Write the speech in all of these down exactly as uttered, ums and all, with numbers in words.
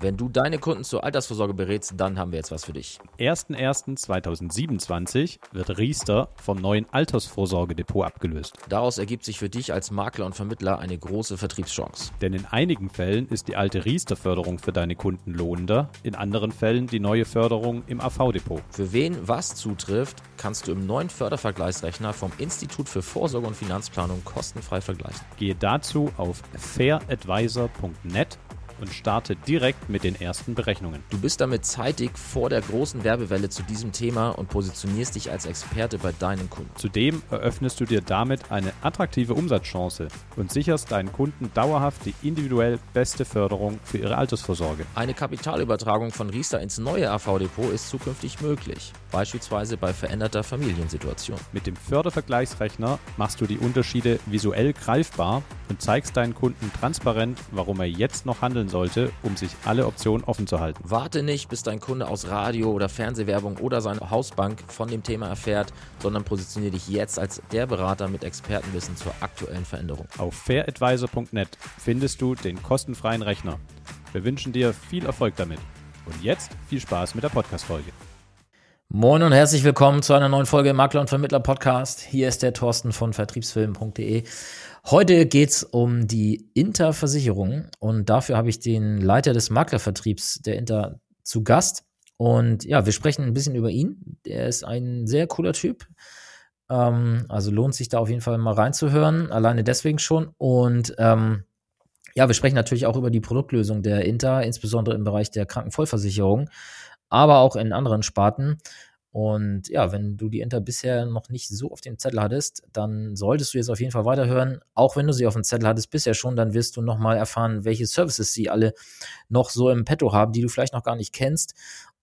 Wenn du deine Kunden zur Altersvorsorge berätst, dann haben wir jetzt was für dich. Am erster erster zweitausendsiebenundzwanzig wird Riester vom neuen Altersvorsorgedepot abgelöst. Daraus ergibt sich für dich als Makler und Vermittler eine große Vertriebschance. Denn in einigen Fällen ist die alte Riester-Förderung für deine Kunden lohnender, in anderen Fällen die neue Förderung im A V-Depot. Für wen was zutrifft, kannst du im neuen Fördervergleichsrechner vom Institut für Vorsorge und Finanzplanung kostenfrei vergleichen. Gehe dazu auf fair advisor punkt net und starte direkt mit den ersten Berechnungen. Du bist damit zeitig vor der großen Werbewelle zu diesem Thema und positionierst dich als Experte bei deinen Kunden. Zudem eröffnest du dir damit eine attraktive Umsatzchance und sicherst deinen Kunden dauerhaft die individuell beste Förderung für ihre Altersvorsorge. Eine Kapitalübertragung von Riester ins neue A V-Depot ist zukünftig möglich, beispielsweise bei veränderter Familiensituation. Mit dem Fördervergleichsrechner machst du die Unterschiede visuell greifbar und zeigst deinen Kunden transparent, warum er jetzt noch handeln sollte, um sich alle Optionen offen zu halten. Warte nicht, bis dein Kunde aus Radio- oder Fernsehwerbung oder seine Hausbank von dem Thema erfährt, sondern positioniere dich jetzt als der Berater mit Expertenwissen zur aktuellen Veränderung. Auf fair advisor punkt net findest du den kostenfreien Rechner. Wir wünschen dir viel Erfolg damit. Und jetzt viel Spaß mit der Podcast-Folge. Moin und herzlich willkommen zu einer neuen Folge im Makler und Vermittler Podcast. Hier ist der Thorsten von vertriebsfilm punkt de. Heute geht's um die Inter-Versicherung und dafür habe ich den Leiter des Maklervertriebs der Inter zu Gast. Und ja, wir sprechen ein bisschen über ihn. Er ist ein sehr cooler Typ. Ähm, also lohnt sich da auf jeden Fall mal reinzuhören, alleine deswegen schon. Und ähm, ja, wir sprechen natürlich auch über die Produktlösung der Inter, insbesondere im Bereich der Krankenvollversicherung, aber auch in anderen Sparten. Und ja, wenn du die Inter bisher noch nicht so auf dem Zettel hattest, dann solltest du jetzt auf jeden Fall weiterhören. Auch wenn du sie auf dem Zettel hattest bisher schon, dann wirst du nochmal erfahren, welche Services sie alle noch so im Petto haben, die du vielleicht noch gar nicht kennst.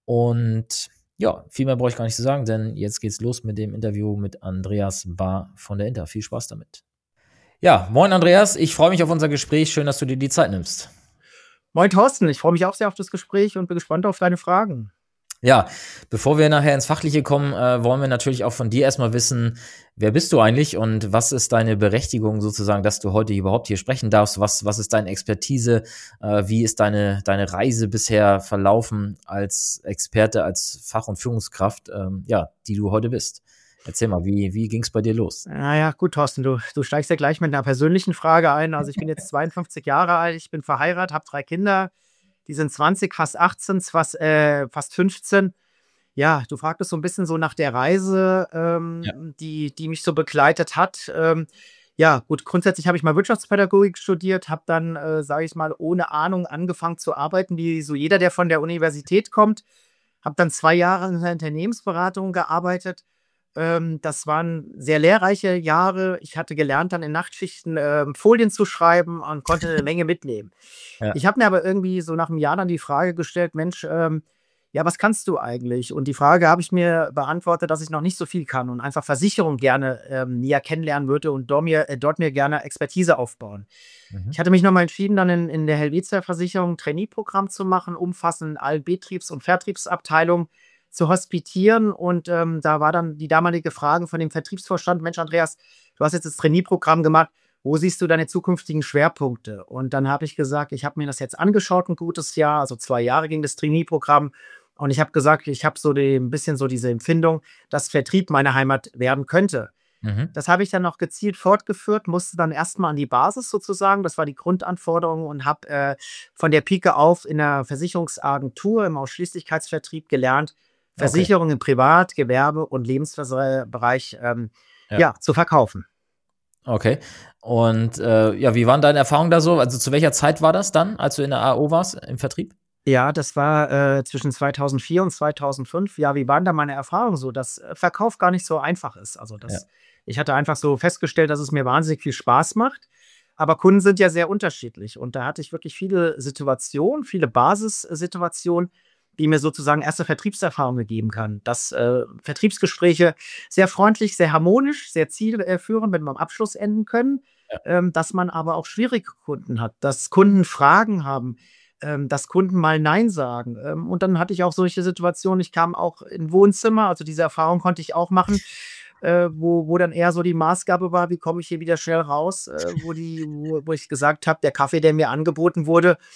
Und ja, viel mehr brauche ich gar nicht zu sagen, denn jetzt geht's los mit dem Interview mit Andreas Bahr von der Inter. Viel Spaß damit. Ja, moin Andreas, ich freue mich auf unser Gespräch. Schön, dass du dir die Zeit nimmst. Moin Thorsten, ich freue mich auch sehr auf das Gespräch und bin gespannt auf deine Fragen. Ja, bevor wir nachher ins Fachliche kommen, äh, wollen wir natürlich auch von dir erstmal wissen, wer bist du eigentlich und was ist deine Berechtigung sozusagen, dass du heute überhaupt hier sprechen darfst? Was, was ist deine Expertise? Äh, wie ist deine, deine Reise bisher verlaufen als Experte, als Fach- und Führungskraft, ähm, ja, die du heute bist? Erzähl mal, wie, wie ging es bei dir los? Naja, gut, Thorsten, du, du steigst ja gleich mit einer persönlichen Frage ein. Also ich bin jetzt zweiundfünfzig Jahre alt, ich bin verheiratet, habe drei Kinder. Die sind zwanzig, fast achtzehn, fast, äh, fast fünfzehn. Ja, du fragtest so ein bisschen so nach der Reise, ähm, ja. die, die mich so begleitet hat. Ähm, ja, gut, grundsätzlich habe ich mal Wirtschaftspädagogik studiert, habe dann, äh, sage ich mal, ohne Ahnung angefangen zu arbeiten, wie so jeder, der von der Universität kommt. Habe dann zwei Jahre in der Unternehmensberatung gearbeitet. Ähm, das waren sehr lehrreiche Jahre. Ich hatte gelernt, dann in Nachtschichten ähm, Folien zu schreiben und konnte eine Menge mitnehmen. Ja. Ich habe mir aber irgendwie so nach einem Jahr dann die Frage gestellt, Mensch, ähm, ja, was kannst du eigentlich? Und die Frage habe ich mir beantwortet, dass ich noch nicht so viel kann und einfach Versicherung gerne ähm, näher kennenlernen würde und dort mir, äh, dort mir gerne Expertise aufbauen. Mhm. Ich hatte mich nochmal entschieden, dann in, in der Helvetia Versicherung ein Trainee-Programm zu machen, umfassend in allen Betriebs- und Vertriebsabteilungen zu hospitieren. Und ähm, da war dann die damalige Frage von dem Vertriebsvorstand, Mensch, Andreas, du hast jetzt das Trainee-Programm gemacht, wo siehst du deine zukünftigen Schwerpunkte? Und dann habe ich gesagt, ich habe mir das jetzt angeschaut, ein gutes Jahr, also zwei Jahre ging das Trainee-Programm. Und ich habe gesagt, ich habe so die, ein bisschen so diese Empfindung, dass Vertrieb meine Heimat werden könnte. Mhm. Das habe ich dann noch gezielt fortgeführt, musste dann erstmal an die Basis sozusagen, das war die Grundanforderung und habe äh, von der Pike auf in der Versicherungsagentur im Ausschließlichkeitsvertrieb gelernt, Versicherungen im Privat-, Gewerbe- und Lebensbereich ähm, ja. ja, zu verkaufen. Okay. Und äh, ja, wie waren deine Erfahrungen da so? Also zu welcher Zeit war das dann, als du in der A O warst, im Vertrieb? Ja, das war äh, zwischen zweitausendvier und zweitausendfünf. Ja, wie waren da meine Erfahrungen so, dass Verkauf gar nicht so einfach ist? Also das, ja. Ich hatte einfach so festgestellt, dass es mir wahnsinnig viel Spaß macht. Aber Kunden sind ja sehr unterschiedlich. Und da hatte ich wirklich viele Situationen, viele Basissituationen, die mir sozusagen erste Vertriebserfahrung gegeben kann. Dass äh, Vertriebsgespräche sehr freundlich, sehr harmonisch, sehr zielführend mit einem Abschluss enden können. Ja. Ähm, dass man aber auch schwierige Kunden hat, dass Kunden Fragen haben, ähm, dass Kunden mal Nein sagen. Ähm, und dann hatte ich auch solche Situationen, ich kam auch in Wohnzimmer, also diese Erfahrung konnte ich auch machen, äh, wo, wo dann eher so die Maßgabe war, wie komme ich hier wieder schnell raus, äh, wo, die, wo, wo ich gesagt habe, der Kaffee, der mir angeboten wurde,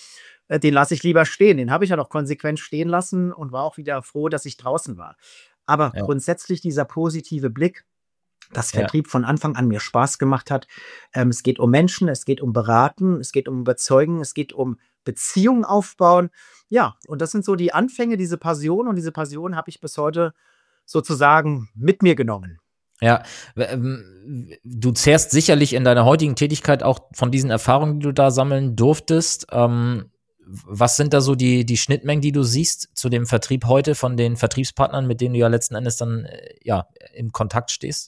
äh, den lasse ich lieber stehen. Den habe ich ja noch konsequent stehen lassen und war auch wieder froh, dass ich draußen war. Aber Ja. grundsätzlich dieser positive Blick, dass Ja. Vertrieb von Anfang an mir Spaß gemacht hat. Ähm, es geht um Menschen, es geht um Beraten, es geht um Überzeugen, es geht um Beziehungen aufbauen. Ja, und das sind so die Anfänge, diese Passion. Und diese Passion habe ich bis heute sozusagen mit mir genommen. Ja, w- ähm, du zehrst sicherlich in deiner heutigen Tätigkeit auch von diesen Erfahrungen, die du da sammeln durftest. Ähm, was sind da so die, die Schnittmengen, die du siehst zu dem Vertrieb heute von den Vertriebspartnern, mit denen du ja letzten Endes dann äh, ja, im Kontakt stehst?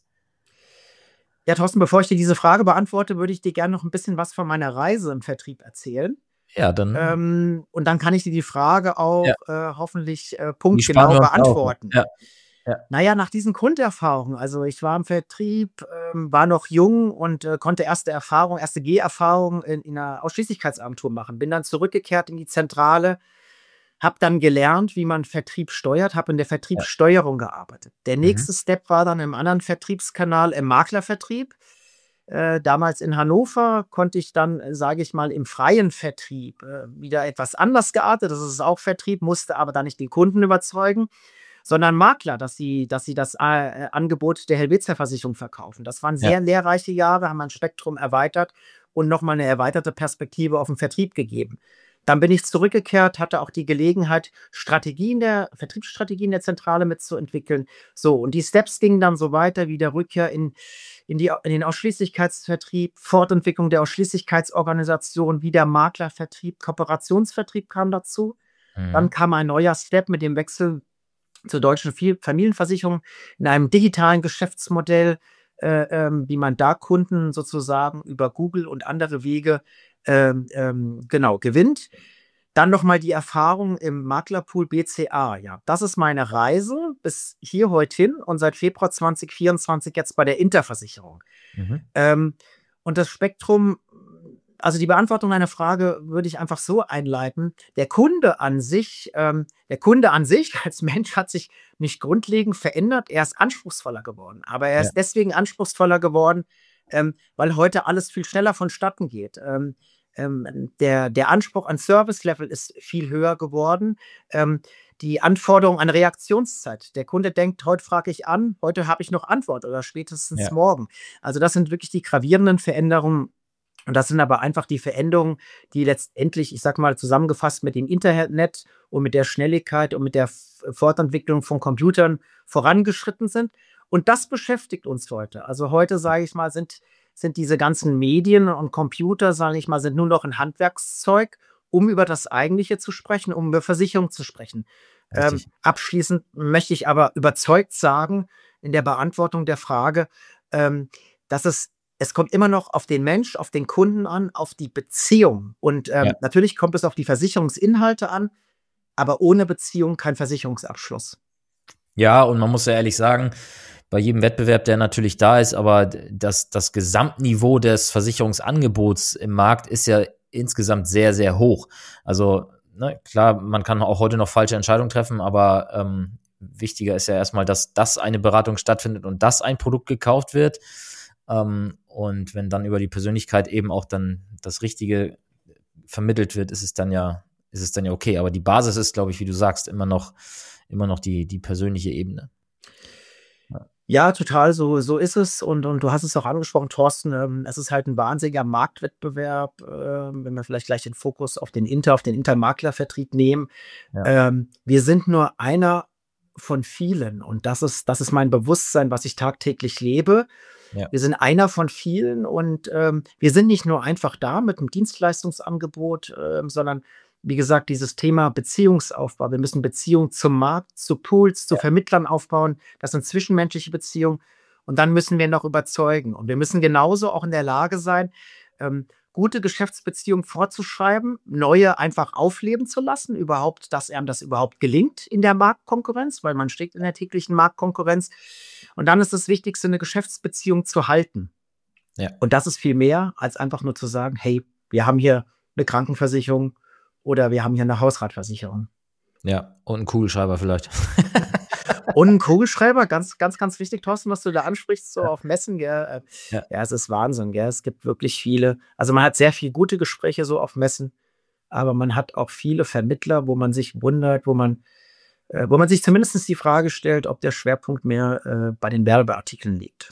Ja, Thorsten, bevor ich dir diese Frage beantworte, würde ich dir gerne noch ein bisschen was von meiner Reise im Vertrieb erzählen. Ja, dann Ähm, und dann kann ich dir die Frage auch äh, hoffentlich äh, die sparen punktgenau wir uns auch. beantworten. Ja, ja. Naja, nach diesen Grunderfahrungen, also ich war im Vertrieb, ähm, war noch jung und äh, konnte erste Erfahrung, erste G-Erfahrung in, in einer Ausschließlichkeitsagentur machen. Bin dann zurückgekehrt in die Zentrale, habe dann gelernt, wie man Vertrieb steuert, habe in der Vertriebssteuerung gearbeitet. Der Mhm. nächste Step war dann im anderen Vertriebskanal, im Maklervertrieb. Äh, damals in Hannover konnte ich dann, äh, sage ich mal, im freien Vertrieb äh, wieder etwas anders geartet. Das ist auch Vertrieb, musste aber da nicht den Kunden überzeugen, sondern Makler, dass sie, dass sie das äh, Angebot der Helvetia-Versicherung verkaufen. Das waren Ja. sehr lehrreiche Jahre, haben mein Spektrum erweitert und nochmal eine erweiterte Perspektive auf den Vertrieb gegeben. Dann bin ich zurückgekehrt, hatte auch die Gelegenheit, Strategien der, Vertriebsstrategien der Zentrale mitzuentwickeln. So, und die Steps gingen dann so weiter wie der Rückkehr in, in, die, in den Ausschließlichkeitsvertrieb, Fortentwicklung der Ausschließlichkeitsorganisation, wie der Maklervertrieb, Kooperationsvertrieb kam dazu. Mhm. Dann kam ein neuer Step mit dem Wechsel zur deutschen Viel- Familienversicherung in einem digitalen Geschäftsmodell, äh, ähm, wie man da Kunden sozusagen über Google und andere Wege ähm, ähm, genau gewinnt. Dann nochmal die Erfahrung im Maklerpool B C A. Ja, das ist meine Reise bis hier heute hin und seit Februar zwanzig vierundzwanzig jetzt bei der Interversicherung. Mhm. Ähm, und das Spektrum, also die Beantwortung deiner Frage würde ich einfach so einleiten. Der Kunde an sich, ähm, der Kunde an sich als Mensch hat sich nicht grundlegend verändert. Er ist anspruchsvoller geworden. Aber er Ja. ist deswegen anspruchsvoller geworden, ähm, weil heute alles viel schneller vonstatten geht. Ähm, ähm, der, der Anspruch an Service-Level ist viel höher geworden. Ähm, die Anforderung an Reaktionszeit. Der Kunde denkt, heute frage ich an, heute habe ich noch Antwort oder spätestens Ja. morgen. Also das sind wirklich die gravierenden Veränderungen. Und das sind aber einfach die Veränderungen, die letztendlich, ich sag mal, zusammengefasst mit dem Internet und mit der Schnelligkeit und mit der F- Fortentwicklung von Computern vorangeschritten sind. Und das beschäftigt uns heute. Also heute, sage ich mal, sind, sind diese ganzen Medien und Computer, sage ich mal, sind nur noch ein Handwerkszeug, um über das Eigentliche zu sprechen, um über Versicherung zu sprechen. Ähm, Richtig. abschließend möchte ich aber überzeugt sagen, in der Beantwortung der Frage, ähm, dass es es kommt immer noch auf den Mensch, auf den Kunden an, auf die Beziehung. Und ähm, Ja. natürlich kommt es auf die Versicherungsinhalte an, aber ohne Beziehung kein Versicherungsabschluss. Ja, und man muss ja ehrlich sagen, bei jedem Wettbewerb, der natürlich da ist, aber das, das Gesamtniveau des Versicherungsangebots im Markt ist ja insgesamt sehr, sehr hoch. Also, ne, klar, man kann auch heute noch falsche Entscheidungen treffen, aber ähm, wichtiger ist ja erstmal, dass das eine Beratung stattfindet und dass ein Produkt gekauft wird. Ähm, und wenn dann über die Persönlichkeit eben auch dann das Richtige vermittelt wird, ist es dann ja, ist es dann ja okay. Aber die Basis ist, glaube ich, wie du sagst, immer noch, immer noch die, die persönliche Ebene. Ja, total, so, so ist es. Und, und du hast es auch angesprochen, Thorsten, ähm, es ist halt ein wahnsinniger Marktwettbewerb, ähm, wenn wir vielleicht gleich den Fokus auf den Inter, auf den Intermaklervertrieb nehmen. Ja. Ähm, wir sind nur einer von vielen und das ist, das ist mein Bewusstsein, was ich tagtäglich lebe. Ja. Wir sind einer von vielen und ähm, wir sind nicht nur einfach da mit einem Dienstleistungsangebot, ähm, sondern wie gesagt, dieses Thema Beziehungsaufbau. Wir müssen Beziehungen zum Markt, zu Pools, zu Ja. Vermittlern aufbauen. Das sind zwischenmenschliche Beziehungen. Und dann müssen wir noch überzeugen. Und wir müssen genauso auch in der Lage sein, ähm, gute Geschäftsbeziehungen vorzuschreiben, neue einfach aufleben zu lassen, überhaupt, dass einem das überhaupt gelingt in der Marktkonkurrenz, weil man steht in der täglichen Marktkonkurrenz. Und dann ist das Wichtigste, eine Geschäftsbeziehung zu halten. Ja. Und das ist viel mehr, als einfach nur zu sagen, hey, wir haben hier eine Krankenversicherung oder wir haben hier eine Hausratversicherung. Ja, und einen Kugelschreiber vielleicht. Und ein Kugelschreiber, ganz, ganz, ganz wichtig, Thorsten, was du da ansprichst, so auf Messen, gell? Ja. Ja, es ist Wahnsinn, gell? Es gibt wirklich viele, also man hat sehr viele gute Gespräche so auf Messen, aber man hat auch viele Vermittler, wo man sich wundert, wo man, äh, wo man sich zumindest die Frage stellt, ob der Schwerpunkt mehr äh, bei den Werbeartikeln liegt.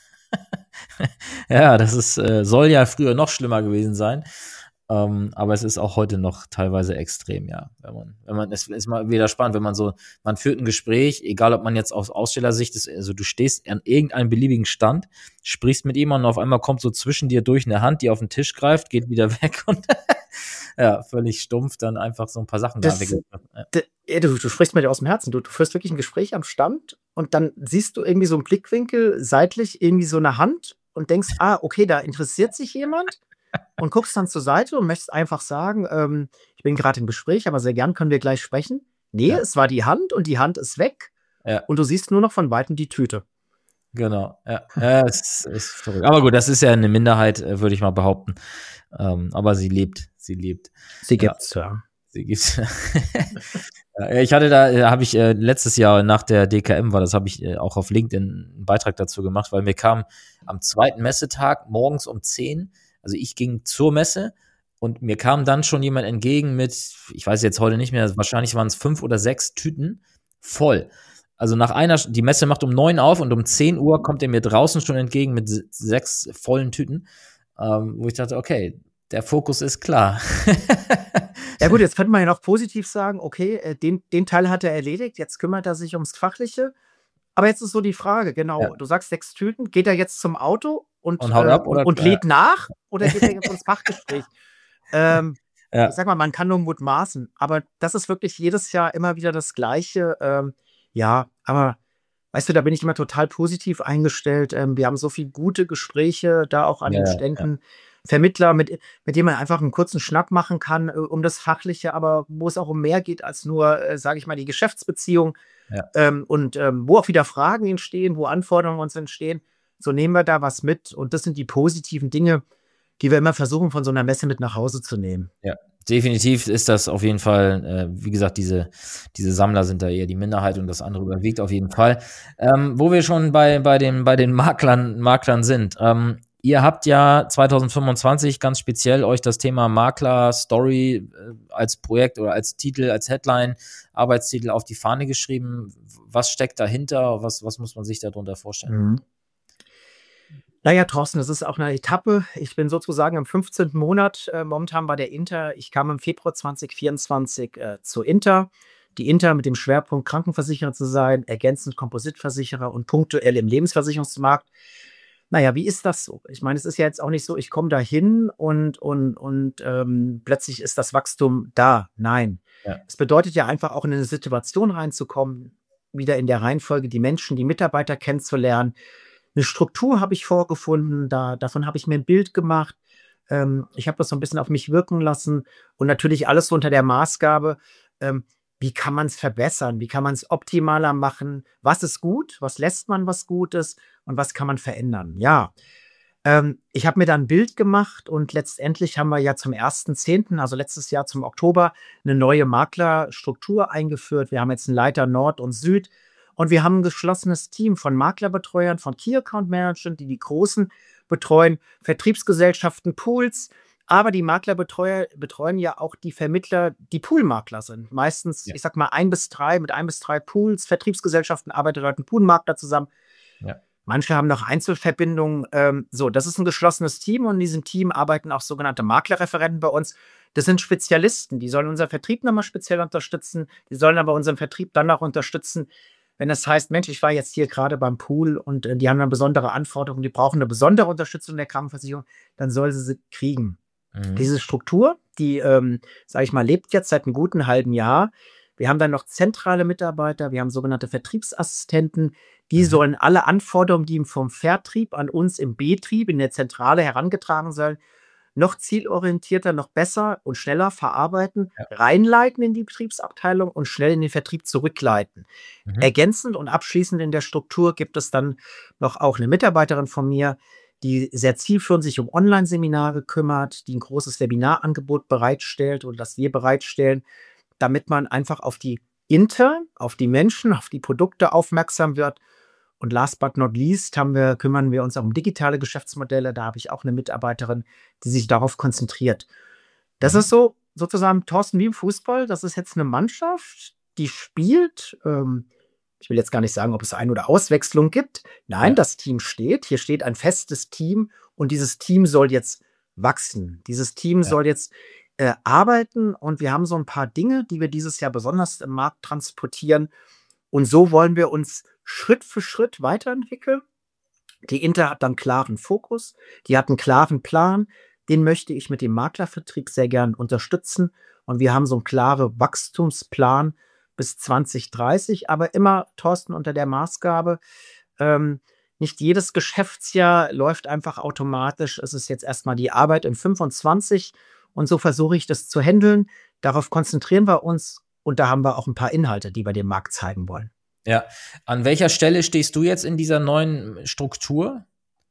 Ja, das ist, äh, soll ja früher noch schlimmer gewesen sein. Ähm, aber es ist auch heute noch teilweise extrem, ja. Wenn man, wenn man, es ist mal wieder spannend, wenn man so, man führt ein Gespräch, egal ob man jetzt aus Ausstellersicht ist, also du stehst an irgendeinem beliebigen Stand, sprichst mit jemandem und auf einmal kommt so zwischen dir durch eine Hand, die auf den Tisch greift, geht wieder weg und ja, völlig stumpf dann einfach so ein paar Sachen Das, da weg. Ja. d- ja, du, du sprichst mir ja aus dem Herzen. Du, du führst wirklich ein Gespräch am Stand und dann siehst du irgendwie so einen Blickwinkel, seitlich irgendwie so eine Hand und denkst, ah, okay, da interessiert sich jemand und guckst dann zur Seite und möchtest einfach sagen, ähm, ich bin gerade im Gespräch, aber sehr gern können wir gleich sprechen. Nee, Ja. es war die Hand und die Hand ist weg Ja. und du siehst nur noch von Weitem die Tüte. Genau, ja, ja, es ist verrückt. Aber gut, das ist ja eine Minderheit, äh, würde ich mal behaupten. Ähm, aber sie lebt, sie lebt. Sie Ja. gibt's, ja. Sie gibt's. Ja, ich hatte da, äh, habe ich äh, letztes Jahr nach der D K M war, das habe ich äh, auch auf LinkedIn einen Beitrag dazu gemacht, weil mir kam am zweiten Messetag morgens um zehn, also ich ging zur Messe und mir kam dann schon jemand entgegen mit, ich weiß jetzt heute nicht mehr, wahrscheinlich waren es fünf oder sechs Tüten voll. Also nach einer, die Messe macht um neun auf und um zehn Uhr kommt er mir draußen schon entgegen mit se- sechs vollen Tüten, ähm, wo ich dachte, okay, der Fokus ist klar. Ja gut, jetzt könnte man ja noch positiv sagen, okay, äh, den, den Teil hat er erledigt, jetzt kümmert er sich ums Fachliche. Aber jetzt ist so die Frage, genau, Ja. du sagst sechs Tüten, geht er jetzt zum Auto und, Und haut äh, ab, und, oder? und lädt nach oder geht er jetzt ins Fachgespräch? Ähm, Ja. Ich sag mal, man kann nur mutmaßen, aber das ist wirklich jedes Jahr immer wieder das Gleiche. Ähm, ja, aber weißt du, da bin ich immer total positiv eingestellt. Ähm, wir haben so viele gute Gespräche da auch an Ja, den ja, Ständen. Vermittler, mit, mit dem man einfach einen kurzen Schnack machen kann, äh, um das Fachliche, aber wo es auch um mehr geht als nur, äh, sage ich mal, die Geschäftsbeziehung. Ja. Ähm, und ähm, wo auch wieder Fragen entstehen, wo Anforderungen uns entstehen. So nehmen wir da was mit. Und das sind die positiven Dinge, die wir immer versuchen, von so einer Messe mit nach Hause zu nehmen. Ja, definitiv ist das auf jeden Fall, äh, wie gesagt, diese, diese Sammler sind da eher die Minderheit und das andere überwiegt auf jeden Fall. Ähm, wo wir schon bei, bei, den, bei den Maklern, Maklern sind, ähm, ihr habt ja zwanzig fünfundzwanzig ganz speziell euch das Thema Makler Story äh, als Projekt oder als Titel, als Headline, Arbeitstitel auf die Fahne geschrieben. Was steckt dahinter? Was, was muss man sich darunter vorstellen? Mhm. Naja, Thorsten, das ist auch eine Etappe. Ich bin sozusagen im fünfzehnten Monat äh, momentan bei der Inter. Ich kam im Februar zwanzig vierundzwanzig äh, zur Inter. Die Inter mit dem Schwerpunkt Krankenversicherer zu sein, ergänzend Kompositversicherer und punktuell im Lebensversicherungsmarkt. Naja, wie ist das so? Ich meine, es ist ja jetzt auch nicht so, ich komme da hin und, und, und ähm, plötzlich ist das Wachstum da. Nein. Ja. Es bedeutet ja einfach auch in eine Situation reinzukommen, wieder in der Reihenfolge die Menschen, die Mitarbeiter kennenzulernen. Eine Struktur habe ich vorgefunden, da, davon habe ich mir ein Bild gemacht. Ähm, ich habe das so ein bisschen auf mich wirken lassen und natürlich alles so unter der Maßgabe, ähm, wie kann man es verbessern, wie kann man es optimaler machen, was ist gut, was lässt man was Gutes und was kann man verändern. Ja, ähm, ich habe mir da ein Bild gemacht und letztendlich haben wir ja zum ersten zehnten, also letztes Jahr zum Oktober, eine neue Maklerstruktur eingeführt. Wir haben jetzt einen Leiter Nord und Süd. Und wir haben ein geschlossenes Team von Maklerbetreuern, von Key Account Managern, die die Großen betreuen, Vertriebsgesellschaften, Pools. Aber die Maklerbetreuer betreuen ja auch die Vermittler, die Poolmakler sind. Meistens, Ja. ich sag mal, ein bis drei, mit ein bis drei Pools, Vertriebsgesellschaften arbeiten mit Poolmakler zusammen. Ja. Manche haben noch Einzelverbindungen. Ähm, so, das ist ein geschlossenes Team und in diesem Team arbeiten auch sogenannte Maklerreferenten bei uns. Das sind Spezialisten, die sollen unseren Vertrieb nochmal speziell unterstützen. Die sollen aber unseren Vertrieb dann auch unterstützen, wenn das heißt, Mensch, ich war jetzt hier gerade beim Pool und äh, die haben eine besondere Anforderung, die brauchen eine besondere Unterstützung der Krankenversicherung, dann soll sie sie kriegen. Mhm. Diese Struktur, die, ähm, sage ich mal, lebt jetzt seit einem guten halben Jahr. Wir haben dann noch zentrale Mitarbeiter, wir haben sogenannte Vertriebsassistenten, die Mhm. sollen alle Anforderungen, die vom Vertrieb an uns im Betrieb, in der Zentrale herangetragen sollen, noch zielorientierter, noch besser und schneller verarbeiten, Ja. reinleiten in die Betriebsabteilung und schnell in den Vertrieb zurückleiten. Mhm. Ergänzend und abschließend in der Struktur gibt es dann noch auch eine Mitarbeiterin von mir, die sehr zielführend sich um Online-Seminare kümmert, die ein großes Webinarangebot bereitstellt und das wir bereitstellen, damit man einfach auf die Inter, auf die Menschen, auf die Produkte aufmerksam wird. Und last but not least haben wir, kümmern wir uns auch um digitale Geschäftsmodelle. Da habe ich auch eine Mitarbeiterin, die sich darauf konzentriert. Das Mhm. ist so sozusagen, Thorsten, wie im Fußball, das ist jetzt eine Mannschaft, die spielt, ähm, ich will jetzt gar nicht sagen, ob es Ein- oder Auswechslung gibt. Nein, Ja. das Team steht. Hier steht ein festes Team und dieses Team soll jetzt wachsen. Dieses Team Ja. soll jetzt äh, arbeiten und wir haben so ein paar Dinge, die wir dieses Jahr besonders im Markt transportieren. Und so wollen wir uns Schritt für Schritt weiterentwickeln. Die Inter hat dann klaren Fokus, die hat einen klaren Plan. Den möchte ich mit dem Maklervertrieb sehr gern unterstützen. Und wir haben so einen klaren Wachstumsplan bis zwanzig dreißig, aber immer, Thorsten, unter der Maßgabe, ähm, nicht jedes Geschäftsjahr läuft einfach automatisch. Es ist jetzt erstmal die Arbeit in fünfundzwanzig und so versuche ich das zu handeln. Darauf konzentrieren wir uns und da haben wir auch ein paar Inhalte, die wir dem Markt zeigen wollen. Ja. An welcher Stelle stehst du jetzt in dieser neuen Struktur?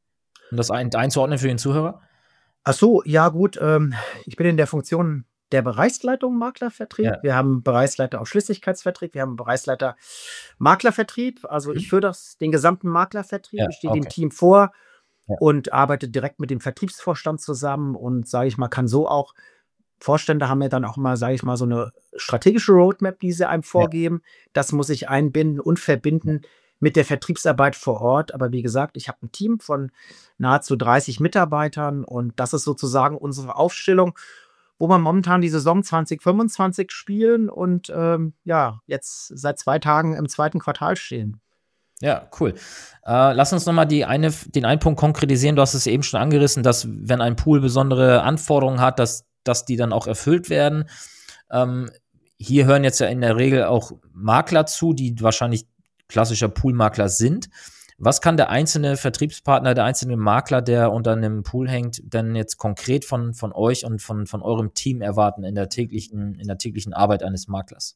Um das ein, einzuordnen für den Zuhörer? Ach so, ja gut, ähm, ich bin in der Funktion der Bereichsleitung Maklervertrieb. Ja. Wir haben einen Bereichsleiter Ausschließlichkeitsvertrieb, wir haben einen Bereichsleiter Maklervertrieb. Also ich führe das, den gesamten Maklervertrieb, Ja, ich stehe dem okay. Team vor Ja. und arbeite direkt mit dem Vertriebsvorstand zusammen und sage ich mal, kann so auch, Vorstände haben ja dann auch mal, sage ich mal, so eine strategische Roadmap, die sie einem vorgeben. Das muss ich einbinden und verbinden mit der Vertriebsarbeit vor Ort. Aber wie gesagt, ich habe ein Team von nahezu dreißig Mitarbeitern und das ist sozusagen unsere Aufstellung, wo wir momentan die Saison zwanzig fünfundzwanzig spielen und ähm, ja, jetzt seit zwei Tagen im zweiten Quartal stehen. Ja, cool. Äh, lass uns nochmal die eine, den einen Punkt konkretisieren. Du hast es eben schon angerissen, dass wenn ein Pool besondere Anforderungen hat, dass, dass die dann auch erfüllt werden. Ähm, hier hören jetzt ja in der Regel auch Makler zu, die wahrscheinlich klassischer Poolmakler sind. Was kann der einzelne Vertriebspartner, der einzelne Makler, der unter einem Pool hängt, denn jetzt konkret von, von euch und von, von eurem Team erwarten in der täglichen, in der täglichen Arbeit eines Maklers?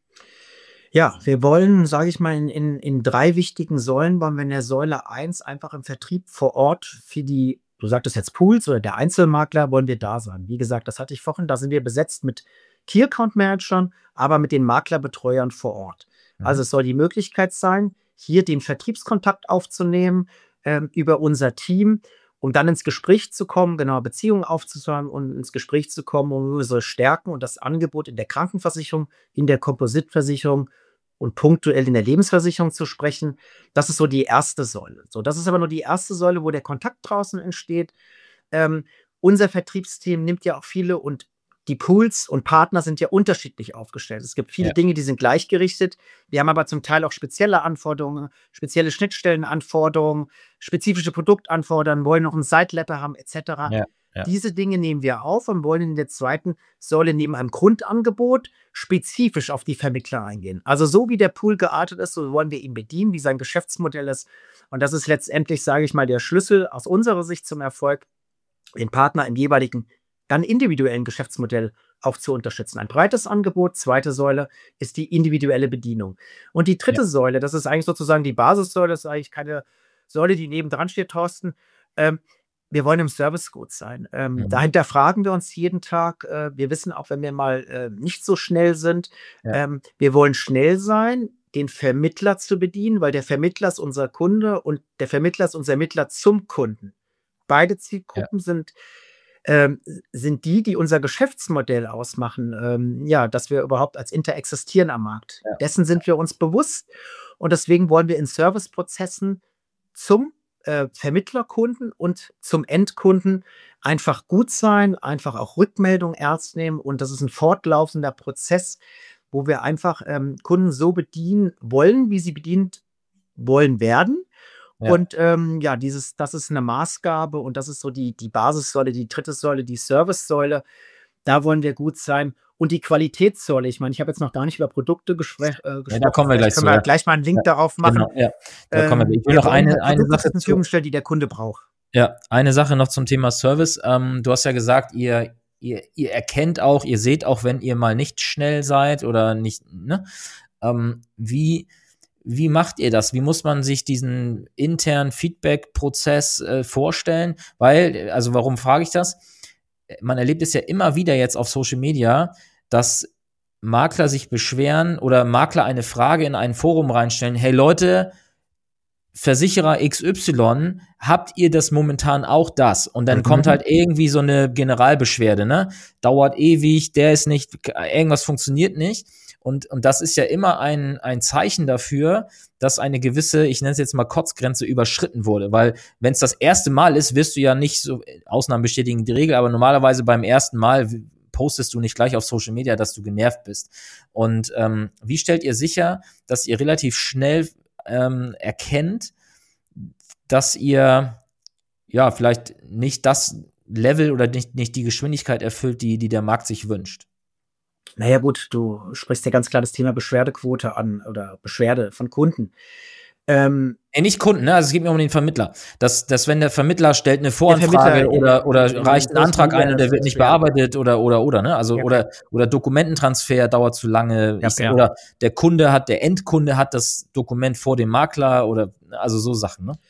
Ja, wir wollen, sage ich mal, in, in, in drei wichtigen Säulen, wollen wir in der Säule eins einfach im Vertrieb vor Ort für die, du sagtest jetzt Pools oder der Einzelmakler, wollen wir da sein. Wie gesagt, das hatte ich vorhin, da sind wir besetzt mit Key Account Managern, aber mit den Maklerbetreuern vor Ort. Mhm. Also es soll die Möglichkeit sein, hier den Vertriebskontakt aufzunehmen ähm, über unser Team, um dann ins Gespräch zu kommen, genau, Beziehungen aufzubauen und ins Gespräch zu kommen, um unsere Stärken und das Angebot in der Krankenversicherung, in der Kompositversicherung und punktuell in der Lebensversicherung zu sprechen. Das ist so die erste Säule. So, das ist aber nur die erste Säule, wo der Kontakt draußen entsteht. Ähm, unser Vertriebsteam nimmt ja auch viele und die Pools und Partner sind ja unterschiedlich aufgestellt. Es gibt viele Ja. Dinge, die sind gleichgerichtet. Wir haben aber zum Teil auch spezielle Anforderungen, spezielle Schnittstellenanforderungen, spezifische Produktanforderungen, wollen noch einen Side-Letter haben, et cetera. Ja, ja. Diese Dinge nehmen wir auf und wollen in der zweiten Säule neben einem Grundangebot spezifisch auf die Vermittler eingehen. Also so wie der Pool geartet ist, so wollen wir ihn bedienen, wie sein Geschäftsmodell ist. Und das ist letztendlich, sage ich mal, der Schlüssel aus unserer Sicht zum Erfolg, den Partner im jeweiligen dann individuellen Geschäftsmodell auch zu unterstützen. Ein breites Angebot. Zweite Säule ist die individuelle Bedienung. Und die dritte Ja. Säule, das ist eigentlich sozusagen die Basissäule, das ist eigentlich keine Säule, die nebendran steht, Thorsten. Ähm, wir wollen im Service gut sein. Ähm, Mhm. Dahinter fragen wir uns jeden Tag. Äh, wir wissen auch, wenn wir mal äh, nicht so schnell sind, Ja. ähm, wir wollen schnell sein, den Vermittler zu bedienen, weil der Vermittler ist unser Kunde und der Vermittler ist unser Mittler zum Kunden. Beide Zielgruppen sind ähm, sind die, die unser Geschäftsmodell ausmachen, ähm, ja, dass wir überhaupt als Inter existieren am Markt. Ja. Dessen sind wir uns bewusst und deswegen wollen wir in Serviceprozessen zum äh, Vermittlerkunden und zum Endkunden einfach gut sein, einfach auch Rückmeldung ernst nehmen und das ist ein fortlaufender Prozess, wo wir einfach ähm, Kunden so bedienen wollen, wie sie bedient wollen werden. Ja. Und ähm, ja, dieses, das ist eine Maßgabe und das ist so die, die Basissäule, die dritte Säule, die Servicesäule. Da wollen wir gut sein. Und die Qualitätssäule, ich meine, ich habe jetzt noch gar nicht über Produkte gespre- äh, gesprochen. da kommen wir Vielleicht gleich können zu, wir ja. gleich mal einen Link Ja, darauf machen. Genau, ja. Da kommen wir. Ich will wir noch wollen eine, halt eine Produkte Sache zur zu, Verfügung stellen, die der Kunde braucht. ja, eine Sache noch zum Thema Service. Ähm, du hast ja gesagt, ihr, ihr, ihr erkennt auch, ihr seht auch, wenn ihr mal nicht schnell seid oder nicht, ne? Ähm, wie, wie macht ihr das? Wie muss man sich diesen internen Feedback-Prozess äh, vorstellen? Weil, also warum frage ich das? Man erlebt es ja immer wieder jetzt auf Social Media, dass Makler sich beschweren oder Makler eine Frage in ein Forum reinstellen. Hey Leute, Versicherer X Y, habt ihr das momentan auch das? Und dann Mhm. kommt halt irgendwie so eine Generalbeschwerde, ne? Dauert ewig, der ist nicht, irgendwas funktioniert nicht. Und, und das ist ja immer ein, ein Zeichen dafür, dass eine gewisse, ich nenne es jetzt mal Kotzgrenze, überschritten wurde. Weil wenn es das erste Mal ist, wirst du ja nicht so, Ausnahmen bestätigen die Regel, aber normalerweise beim ersten Mal postest du nicht gleich auf Social Media, dass du genervt bist. Und ähm, wie stellt ihr sicher, dass ihr relativ schnell ähm, erkennt, dass ihr ja vielleicht nicht das Level oder nicht, nicht die Geschwindigkeit erfüllt, die, die der Markt sich wünscht? Naja gut, du sprichst ja ganz klar das Thema Beschwerdequote an oder Beschwerde von Kunden. Ähm, Nee, nicht Kunden, ne? Also es geht mir um den Vermittler. Dass, dass wenn der Vermittler stellt eine Voranfrage Vermittler in- oder, oder in- in reicht einen Social Antrag ein Media und der wird nicht Beschwerde. bearbeitet oder, oder, oder, ne? Also, Ja, oder, oder Dokumententransfer dauert zu lange. Ja, Ich, ja. Oder der Kunde hat, der Endkunde hat das Dokument vor dem Makler oder, also so Sachen, ne?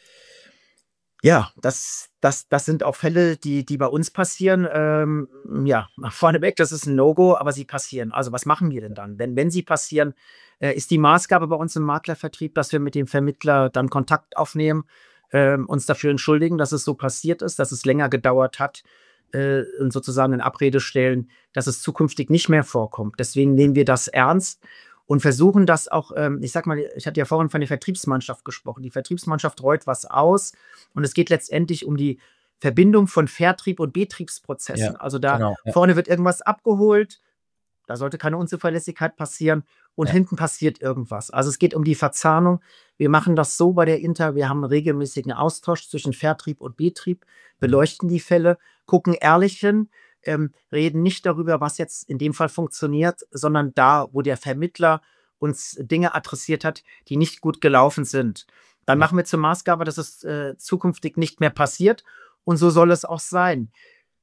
Ja, das, das, das sind auch Fälle, die, die bei uns passieren. Ähm, ja, vorneweg, das ist ein No-Go, aber sie passieren. Also was machen wir denn dann? Wenn, wenn sie passieren, äh, ist die Maßgabe bei uns im Maklervertrieb, dass wir mit dem Vermittler dann Kontakt aufnehmen, ähm, uns dafür entschuldigen, dass es so passiert ist, dass es länger gedauert hat äh, und sozusagen in Abrede stellen, dass es zukünftig nicht mehr vorkommt. Deswegen nehmen wir das ernst und versuchen das auch, ähm, ich sag mal, ich hatte ja vorhin von der Vertriebsmannschaft gesprochen. Die Vertriebsmannschaft rollt was aus und es geht letztendlich um die Verbindung von Vertrieb und Betriebsprozessen. Ja, also da genau, ja. vorne wird irgendwas abgeholt, da sollte keine Unzuverlässigkeit passieren und Ja. hinten passiert irgendwas. Also es geht um die Verzahnung. Wir machen das so bei der Inter, wir haben einen regelmäßigen Austausch zwischen Vertrieb und Betrieb, beleuchten die Fälle, gucken ehrlich hin, ähm, reden nicht darüber, was jetzt in dem Fall funktioniert, sondern da, wo der Vermittler uns Dinge adressiert hat, die nicht gut gelaufen sind. Dann Ja. machen wir zur Maßgabe, dass es äh, zukünftig nicht mehr passiert und so soll es auch sein.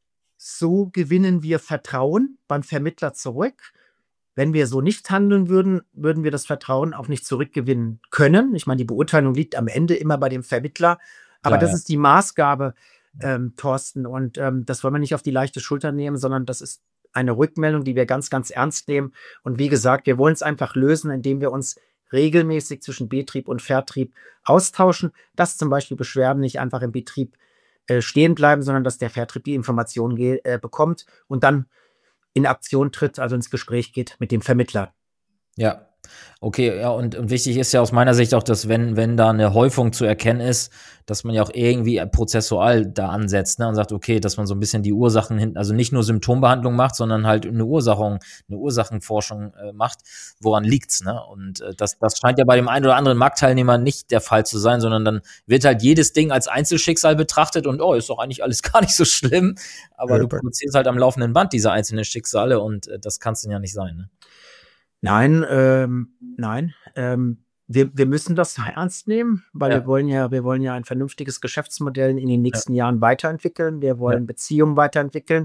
So gewinnen wir Vertrauen beim Vermittler zurück. Wenn wir so nicht handeln würden, würden wir das Vertrauen auch nicht zurückgewinnen können. Ich meine, die Beurteilung liegt am Ende immer bei dem Vermittler, aber Klar, das ja. ist die Maßgabe, ähm, Thorsten, und ähm, das wollen wir nicht auf die leichte Schulter nehmen, sondern das ist eine Rückmeldung, die wir ganz, ganz ernst nehmen. Und wie gesagt, wir wollen es einfach lösen, indem wir uns regelmäßig zwischen Betrieb und Vertrieb austauschen, dass zum Beispiel Beschwerden nicht einfach im Betrieb äh, stehen bleiben, sondern dass der Vertrieb die Informationen ge- äh, bekommt und dann in Aktion tritt, also ins Gespräch geht mit dem Vermittler. Ja, okay, ja, und, und wichtig ist ja aus meiner Sicht auch, dass wenn, wenn da eine Häufung zu erkennen ist, dass man ja auch irgendwie prozessual da ansetzt, ne, und sagt, okay, dass man so ein bisschen die Ursachen hinten, also nicht nur Symptombehandlung macht, sondern halt eine Ursachung, eine Ursachenforschung äh, macht, woran liegt's, ne? Und äh, das, das scheint ja bei dem einen oder anderen Marktteilnehmer nicht der Fall zu sein, sondern dann wird halt jedes Ding als Einzelschicksal betrachtet und oh, ist doch eigentlich alles gar nicht so schlimm, aber Ja, du produzierst halt am laufenden Band diese einzelnen Schicksale und äh, das kann's denn ja nicht sein, ne? Nein, ähm, nein. Ähm, wir, wir müssen das ernst nehmen, weil Ja. wir wollen ja, wir wollen ja ein vernünftiges Geschäftsmodell in den nächsten Jahren weiterentwickeln. Wir wollen Ja. Beziehungen weiterentwickeln.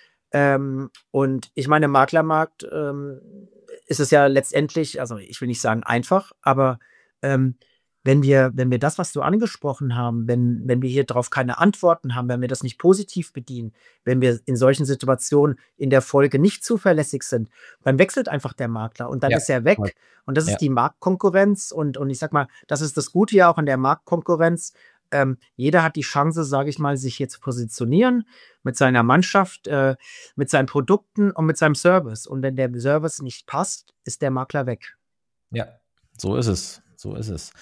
Ähm, und ich meine, im Maklermarkt ähm, ist es ja letztendlich, also ich will nicht sagen einfach, aber ähm, wenn wir, wenn wir das, was du angesprochen haben, wenn, wenn wir hier drauf keine Antworten haben, wenn wir das nicht positiv bedienen, wenn wir in solchen Situationen in der Folge nicht zuverlässig sind, dann wechselt einfach der Makler und dann Ja, ist er weg. voll. Und das ist Ja. die Marktkonkurrenz. Und, und ich sag mal, das ist das Gute ja auch an der Marktkonkurrenz. Ähm, jeder hat die Chance, sage ich mal, sich hier zu positionieren mit seiner Mannschaft, äh, mit seinen Produkten und mit seinem Service. Und wenn der Service nicht passt, ist der Makler weg. Ja, so ist es. So ist es.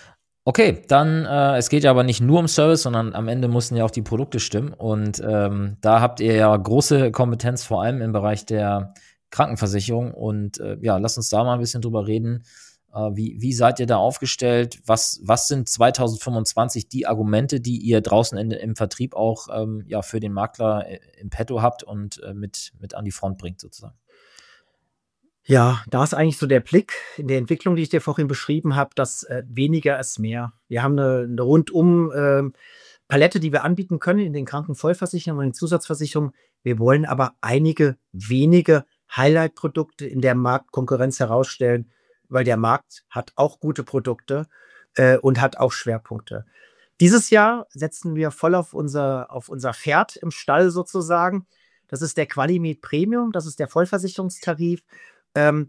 Okay, dann, äh, es geht ja aber nicht nur um Service, sondern am Ende müssen ja auch die Produkte stimmen. Und ähm, da habt ihr ja große Kompetenz, vor allem im Bereich der Krankenversicherung. Und äh, ja, lasst uns da mal ein bisschen drüber reden. Äh, wie, wie seid ihr da aufgestellt? Was, was sind zwanzig fünfundzwanzig die Argumente, die ihr draußen in, im Vertrieb auch ähm, ja, für den Makler im Petto habt und äh, mit, mit an die Front bringt sozusagen? Ja, da ist eigentlich so der Blick in der Entwicklung, die ich dir vorhin beschrieben habe, dass äh, weniger ist mehr. Wir haben eine, eine rundum ähm, Palette, die wir anbieten können in den Krankenvollversicherungen und den Zusatzversicherungen. Wir wollen aber einige wenige Highlight-Produkte in der Marktkonkurrenz herausstellen, weil der Markt hat auch gute Produkte äh, und hat auch Schwerpunkte. Dieses Jahr setzen wir voll auf unser, auf unser Pferd im Stall sozusagen. Das ist der Qualimed Premium, das ist der Vollversicherungstarif. Ähm,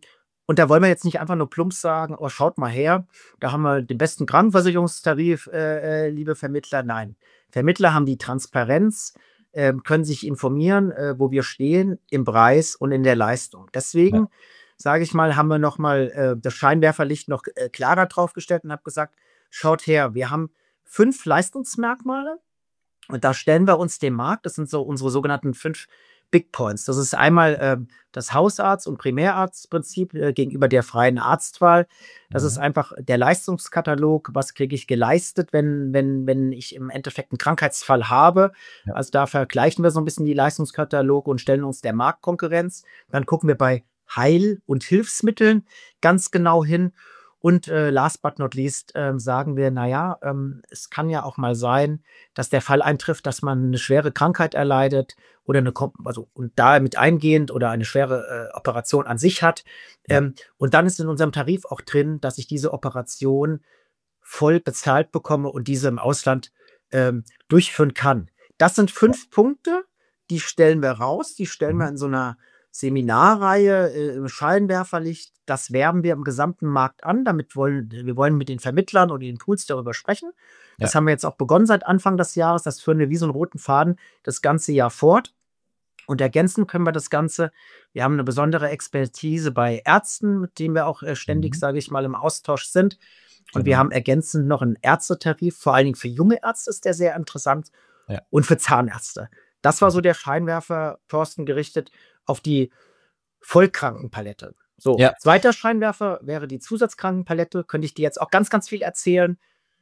Und da wollen wir jetzt nicht einfach nur plump sagen, oh, schaut mal her, da haben wir den besten Krankenversicherungstarif, äh, äh, liebe Vermittler. Nein, Vermittler haben die Transparenz, äh, können sich informieren, äh, wo wir stehen im Preis und in der Leistung. Deswegen, ja. sage ich mal, haben wir nochmal äh, das Scheinwerferlicht noch äh, klarer draufgestellt und habe gesagt, schaut her, wir haben fünf Leistungsmerkmale und da stellen wir uns dem Markt, das sind so unsere sogenannten fünf Big Points. Das ist einmal äh, das Hausarzt- und Primärarztprinzip äh, gegenüber der freien Arztwahl. Das mhm. ist einfach der Leistungskatalog, was kriege ich geleistet, wenn, wenn, wenn ich im Endeffekt einen Krankheitsfall habe. Ja. Also da vergleichen wir so ein bisschen die Leistungskataloge und stellen uns der Marktkonkurrenz. Dann gucken wir bei Heil- und Hilfsmitteln ganz genau hin. Und äh, last but not least äh, sagen wir, naja, ähm, es kann ja auch mal sein, dass der Fall eintrifft, dass man eine schwere Krankheit erleidet oder eine, also und da mit eingehend oder eine schwere äh, Operation an sich hat. Ja. Ähm, und dann ist in unserem Tarif auch drin, dass ich diese Operation voll bezahlt bekomme und diese im Ausland ähm, durchführen kann. Das sind fünf ja. Punkte, die stellen wir raus, die stellen mhm. wir in so einer Seminarreihe äh, im Scheinwerferlicht, das werben wir im gesamten Markt an. Damit wollen wir wollen mit den Vermittlern und den Pools darüber sprechen. Das ja. haben wir jetzt auch begonnen seit Anfang des Jahres. Das führen wir wie so einen roten Faden das ganze Jahr fort. Und ergänzen können wir das Ganze. Wir haben eine besondere Expertise bei Ärzten, mit denen wir auch äh, ständig, mhm. sage ich mal, im Austausch sind. Und genau. wir haben ergänzend noch einen Ärztetarif, vor allen Dingen für junge Ärzte ist der sehr interessant ja. und für Zahnärzte. Das war so der Scheinwerfer, Thorsten, gerichtet auf die Vollkrankenpalette. So, ja. zweiter Scheinwerfer wäre die Zusatzkrankenpalette. Könnte ich dir jetzt auch ganz, ganz viel erzählen.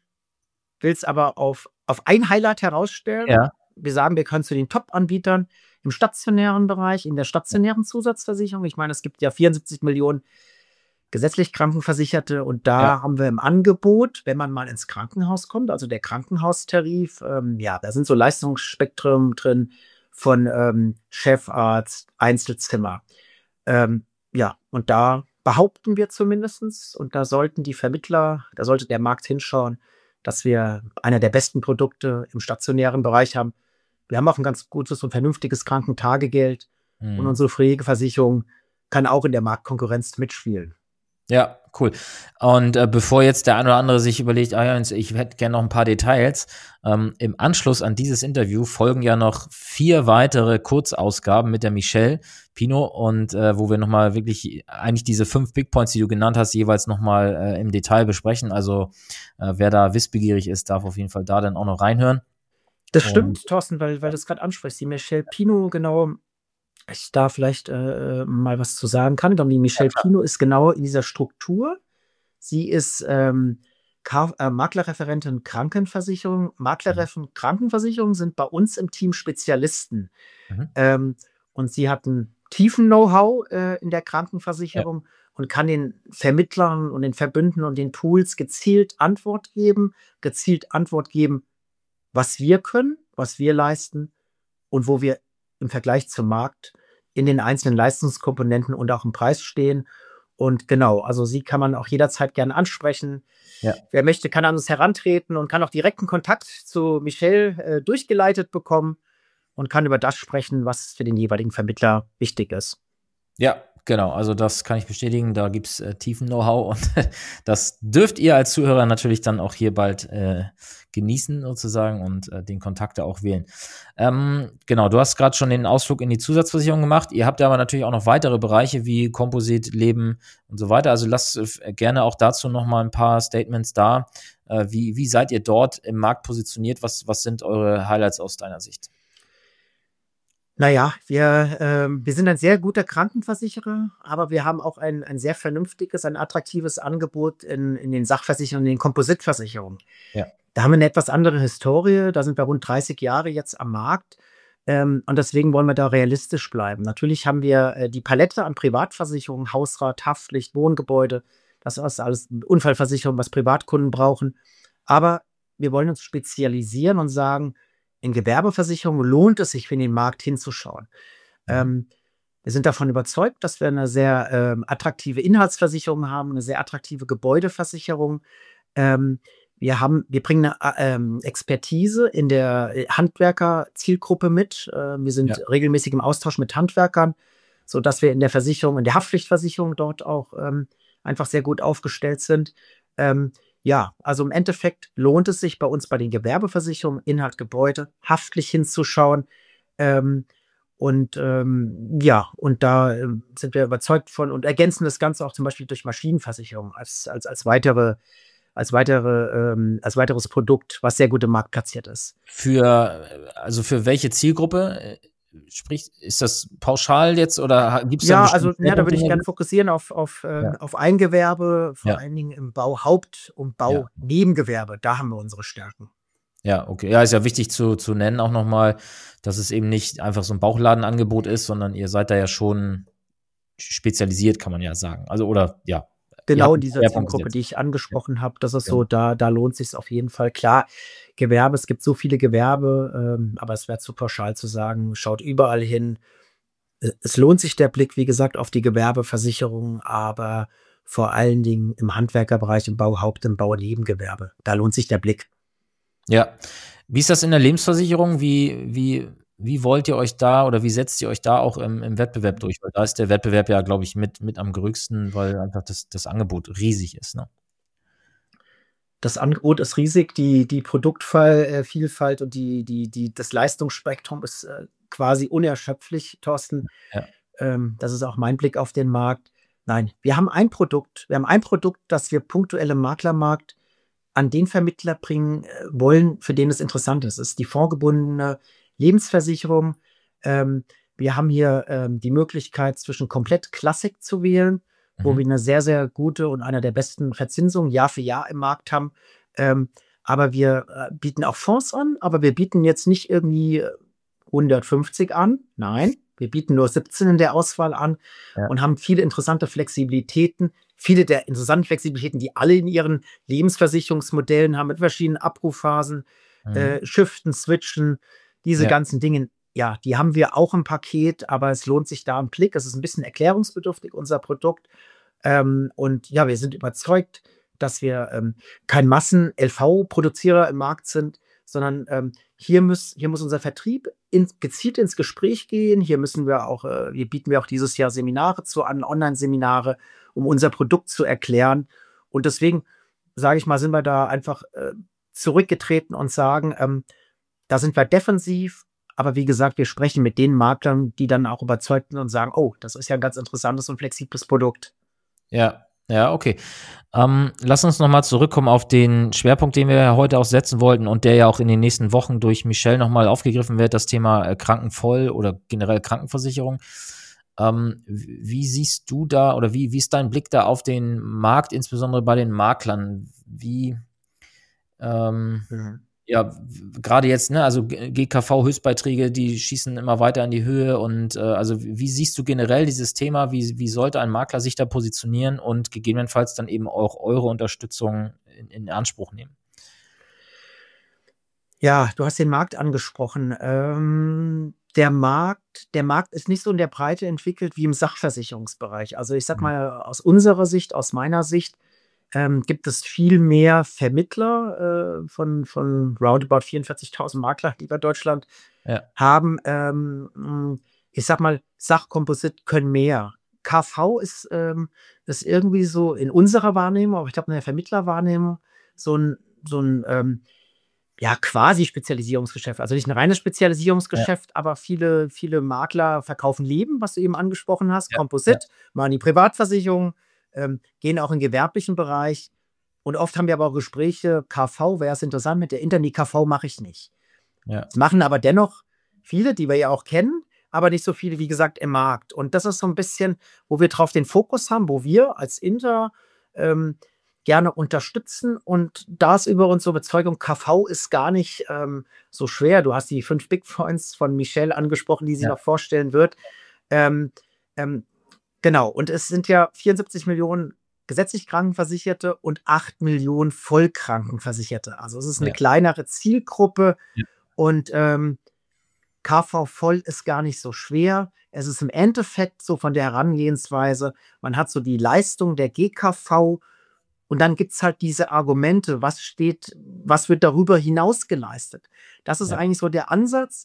Will es aber auf, auf ein Highlight herausstellen. Ja. Wir sagen, wir können zu den Top-Anbietern im stationären Bereich, in der stationären Zusatzversicherung. Ich meine, es gibt ja vierundsiebzig Millionen gesetzlich Krankenversicherte und da ja. haben wir im Angebot, wenn man mal ins Krankenhaus kommt, also der Krankenhaustarif, ähm, ja, da sind so Leistungsspektrum drin von ähm, Chefarzt, Einzelzimmer. Ähm, ja, und da behaupten wir zumindest, und da sollten die Vermittler, da sollte der Markt hinschauen, dass wir einer der besten Produkte im stationären Bereich haben. Wir haben auch ein ganz gutes und vernünftiges Krankentagegeld mhm. und unsere Pflegeversicherung kann auch in der Marktkonkurrenz mitspielen. Ja, cool. Und äh, bevor jetzt der eine oder andere sich überlegt, ah ja, ich hätte gerne noch ein paar Details, ähm, im Anschluss an dieses Interview folgen ja noch vier weitere Kurzausgaben mit der Michelle Pino und äh, wo wir nochmal wirklich eigentlich diese fünf Big Points, die du genannt hast, jeweils nochmal äh, im Detail besprechen. Also äh, wer da wissbegierig ist, darf auf jeden Fall da dann auch noch reinhören. Das stimmt, und, Thorsten, weil, weil du es gerade ansprichst. Die Michelle Pino, genau, ich da vielleicht äh, mal was zu sagen kann. Die Michelle ja, Pino ist genau in dieser Struktur. Sie ist ähm, K- äh, Maklerreferentin Krankenversicherung. Maklerreferentin mhm. Krankenversicherung sind bei uns im Team Spezialisten. Mhm. Ähm, und sie hat einen tiefen Know-how äh, in der Krankenversicherung ja. und kann den Vermittlern und den Verbünden und den Pools gezielt Antwort geben, gezielt Antwort geben, was wir können, was wir leisten und wo wir im Vergleich zum Markt in den einzelnen Leistungskomponenten und auch im Preis stehen. Und genau, also sie kann man auch jederzeit gerne ansprechen. Ja. Wer möchte, kann an uns herantreten und kann auch direkten Kontakt zu Michelle äh, durchgeleitet bekommen und kann über das sprechen, was für den jeweiligen Vermittler wichtig ist. Ja, genau. Also das kann ich bestätigen. Da gibt's äh, tiefen Know-how und das dürft ihr als Zuhörer natürlich dann auch hier bald äh, genießen sozusagen und äh, den Kontakt auch wählen. Ähm, genau, du hast gerade schon den Ausflug in die Zusatzversicherung gemacht. Ihr habt ja aber natürlich auch noch weitere Bereiche wie Komposit, Leben und so weiter. Also lasst äh, gerne auch dazu noch mal ein paar Statements da. Äh, wie, wie seid ihr dort im Markt positioniert? Was, was sind eure Highlights aus deiner Sicht? Naja, wir, äh, wir sind ein sehr guter Krankenversicherer, aber wir haben auch ein, ein sehr vernünftiges, ein attraktives Angebot in, in den Sachversicherungen, in den Kompositversicherungen. Ja. Da haben wir eine etwas andere Historie, da sind wir rund dreißig Jahre jetzt am Markt ähm, und deswegen wollen wir da realistisch bleiben. Natürlich haben wir äh, die Palette an Privatversicherungen, Hausrat, Haftpflicht, Wohngebäude, das ist alles Unfallversicherung, was Privatkunden brauchen, aber wir wollen uns spezialisieren und sagen, in Gewerbeversicherungen lohnt es sich, für den Markt hinzuschauen. Mhm. Ähm, wir sind davon überzeugt, dass wir eine sehr ähm, attraktive Inhaltsversicherung haben, eine sehr attraktive Gebäudeversicherung. Ähm, wir haben, wir bringen eine ähm, Expertise in der Handwerker-Zielgruppe mit. Äh, wir sind ja. regelmäßig im Austausch mit Handwerkern sodass wir in der Versicherung, in der Haftpflichtversicherung dort auch ähm, einfach sehr gut aufgestellt sind. Ähm, ja, also im Endeffekt lohnt es sich bei uns bei den Gewerbeversicherungen, Inhalt Gebäude, haftlich hinzuschauen. Ähm, und ähm, ja, und da ähm, sind wir überzeugt von und ergänzen das Ganze auch zum Beispiel durch Maschinenversicherung als, als, als weitere, als weitere, ähm, als weiteres Produkt, was sehr gut im Markt platziert ist. Für, also für welche Zielgruppe? äh, Sprich, ist das pauschal jetzt oder gibt es da einen Ja, bestimmten also ja, da würde Schwerpunkt, ich den ihr gerne setzt? fokussieren auf, auf, ähm, Ja, auf Eingewerbe, vor ja, allen Dingen im Bauhaupt- und ja. Baunebengewerbe. Da haben wir unsere Stärken. Ja, okay. Ja, ist ja wichtig zu, zu nennen auch nochmal, dass es eben nicht einfach so ein Bauchladenangebot ist, sondern ihr seid da ja schon spezialisiert, kann man ja sagen. Also, oder ja, ihr Genau habt in einen dieser Schwerpunkt Zielgruppe, gesetzt. die ich Ja, angesprochen habe, das ist so, genau. da, da lohnt sich auf jeden Fall. Klar, Gewerbe, es gibt so viele Gewerbe, ähm, aber es wäre zu pauschal zu sagen, schaut überall hin. Äh, Es lohnt sich der Blick, wie gesagt, auf die Gewerbeversicherung, aber vor allen Dingen im Handwerkerbereich, im Bauhaupt-, im Baunebengewerbe. Da lohnt sich der Blick. Ja. Wie ist das in der Lebensversicherung? Wie, wie, wie wollt ihr euch da oder wie setzt ihr euch da auch im, im Wettbewerb durch? Weil da ist der Wettbewerb ja, glaube ich, mit, mit am größten, weil einfach das, das Angebot riesig ist, ne? Das Angebot ist riesig, die, die Produktvielfalt und die, die, die, das Leistungsspektrum ist äh, quasi unerschöpflich, Thorsten. Ja. Ähm, das ist auch mein Blick auf den Markt. Nein, wir haben ein Produkt, wir haben ein Produkt, das wir punktuell im Maklermarkt an den Vermittler bringen äh, wollen, für den es interessant ist. Es ist die fondgebundene Lebensversicherung. Ähm, wir haben hier ähm, die Möglichkeit, zwischen komplett Klassik zu wählen, wo wir Mhm. eine sehr, sehr gute und einer der besten Verzinsungen Jahr für Jahr im Markt haben. Ähm, aber wir äh, bieten auch Fonds an, aber wir bieten jetzt nicht irgendwie äh, hundertfünfzig an. Nein, wir bieten nur siebzehn in der Auswahl an Ja. und haben viele interessante Flexibilitäten. Viele der interessanten Flexibilitäten, die alle in ihren Lebensversicherungsmodellen haben, mit verschiedenen Abruffphasen, Mhm. äh, Shiften, Switchen, diese Ja. ganzen Dinge. Ja, die haben wir auch im Paket, aber es lohnt sich da ein Blick. Es ist ein bisschen erklärungsbedürftig, unser Produkt. Ähm, und ja, wir sind überzeugt, dass wir ähm, kein Massen-L V-Produzierer im Markt sind, sondern ähm, hier, muss, hier muss unser Vertrieb in, gezielt ins Gespräch gehen. Hier müssen wir auch, äh, hier bieten wir auch dieses Jahr Seminare zu an, Online-Seminare, um unser Produkt zu erklären. Und deswegen, sage ich mal, sind wir da einfach äh, zurückgetreten und sagen, ähm, da sind wir defensiv. Aber wie gesagt, wir sprechen mit den Maklern, die dann auch überzeugt sind und sagen, oh, das ist ja ein ganz interessantes und flexibles Produkt. Ja, ja, okay. Ähm, lass uns nochmal zurückkommen auf den Schwerpunkt, den wir heute auch setzen wollten und der ja auch in den nächsten Wochen durch Michelle nochmal aufgegriffen wird, das Thema äh, Krankenvoll- oder generell Krankenversicherung. Ähm, wie siehst du da oder wie, wie ist dein Blick da auf den Markt, insbesondere bei den Maklern? Wie, ähm, Mhm. ja, gerade jetzt, ne, also G K V-Höchstbeiträge, die schießen immer weiter in die Höhe und äh, also wie siehst du generell dieses Thema, wie, wie sollte ein Makler sich da positionieren und gegebenenfalls dann eben auch eure Unterstützung in, in Anspruch nehmen? Ja, du hast den Markt angesprochen. Ähm, der Markt, der Markt ist nicht so in der Breite entwickelt wie im Sachversicherungsbereich. Also ich sag Mhm. mal, aus unserer Sicht, aus meiner Sicht, ähm, gibt es viel mehr Vermittler äh, von, von roundabout vierundvierzigtausend Makler, die wir in Deutschland Ja, haben. Ähm, mh, ich sag mal, Sachkomposit können mehr. K V ist, ähm, ist irgendwie so in unserer Wahrnehmung, aber ich glaube in der Vermittlerwahrnehmung, so ein, so ein ähm, ja, quasi Spezialisierungsgeschäft. Also nicht ein reines ja, Spezialisierungsgeschäft, aber viele, viele Makler verkaufen Leben, was du eben angesprochen hast, ja, ja, Komposit, machen die Privatversicherung, ähm, gehen auch in den gewerblichen Bereich. Und oft haben wir aber auch Gespräche, K V, wäre es interessant mit der Internet, K V mache ich nicht. ja, Das machen aber dennoch viele, die wir ja auch kennen, aber nicht so viele, wie gesagt, im Markt. Und das ist so ein bisschen, wo wir drauf den Fokus haben, wo wir als Inter ähm, gerne unterstützen. Und da ist über unsere Überzeugung, K V ist gar nicht ähm, so schwer. Du hast die fünf Big Points von Michelle angesprochen, die sie ja, noch vorstellen wird. Ähm, ähm, genau, und es sind ja vierundsiebzig Millionen gesetzlich Krankenversicherte und acht Millionen Vollkrankenversicherte. Also es ist eine ja, kleinere Zielgruppe ja, und ähm, K V voll ist gar nicht so schwer. Es ist im Endeffekt so von der Herangehensweise, man hat so die Leistung der G K V und dann gibt es halt diese Argumente, was steht, was wird darüber hinaus geleistet. Das ist ja, eigentlich so der Ansatz.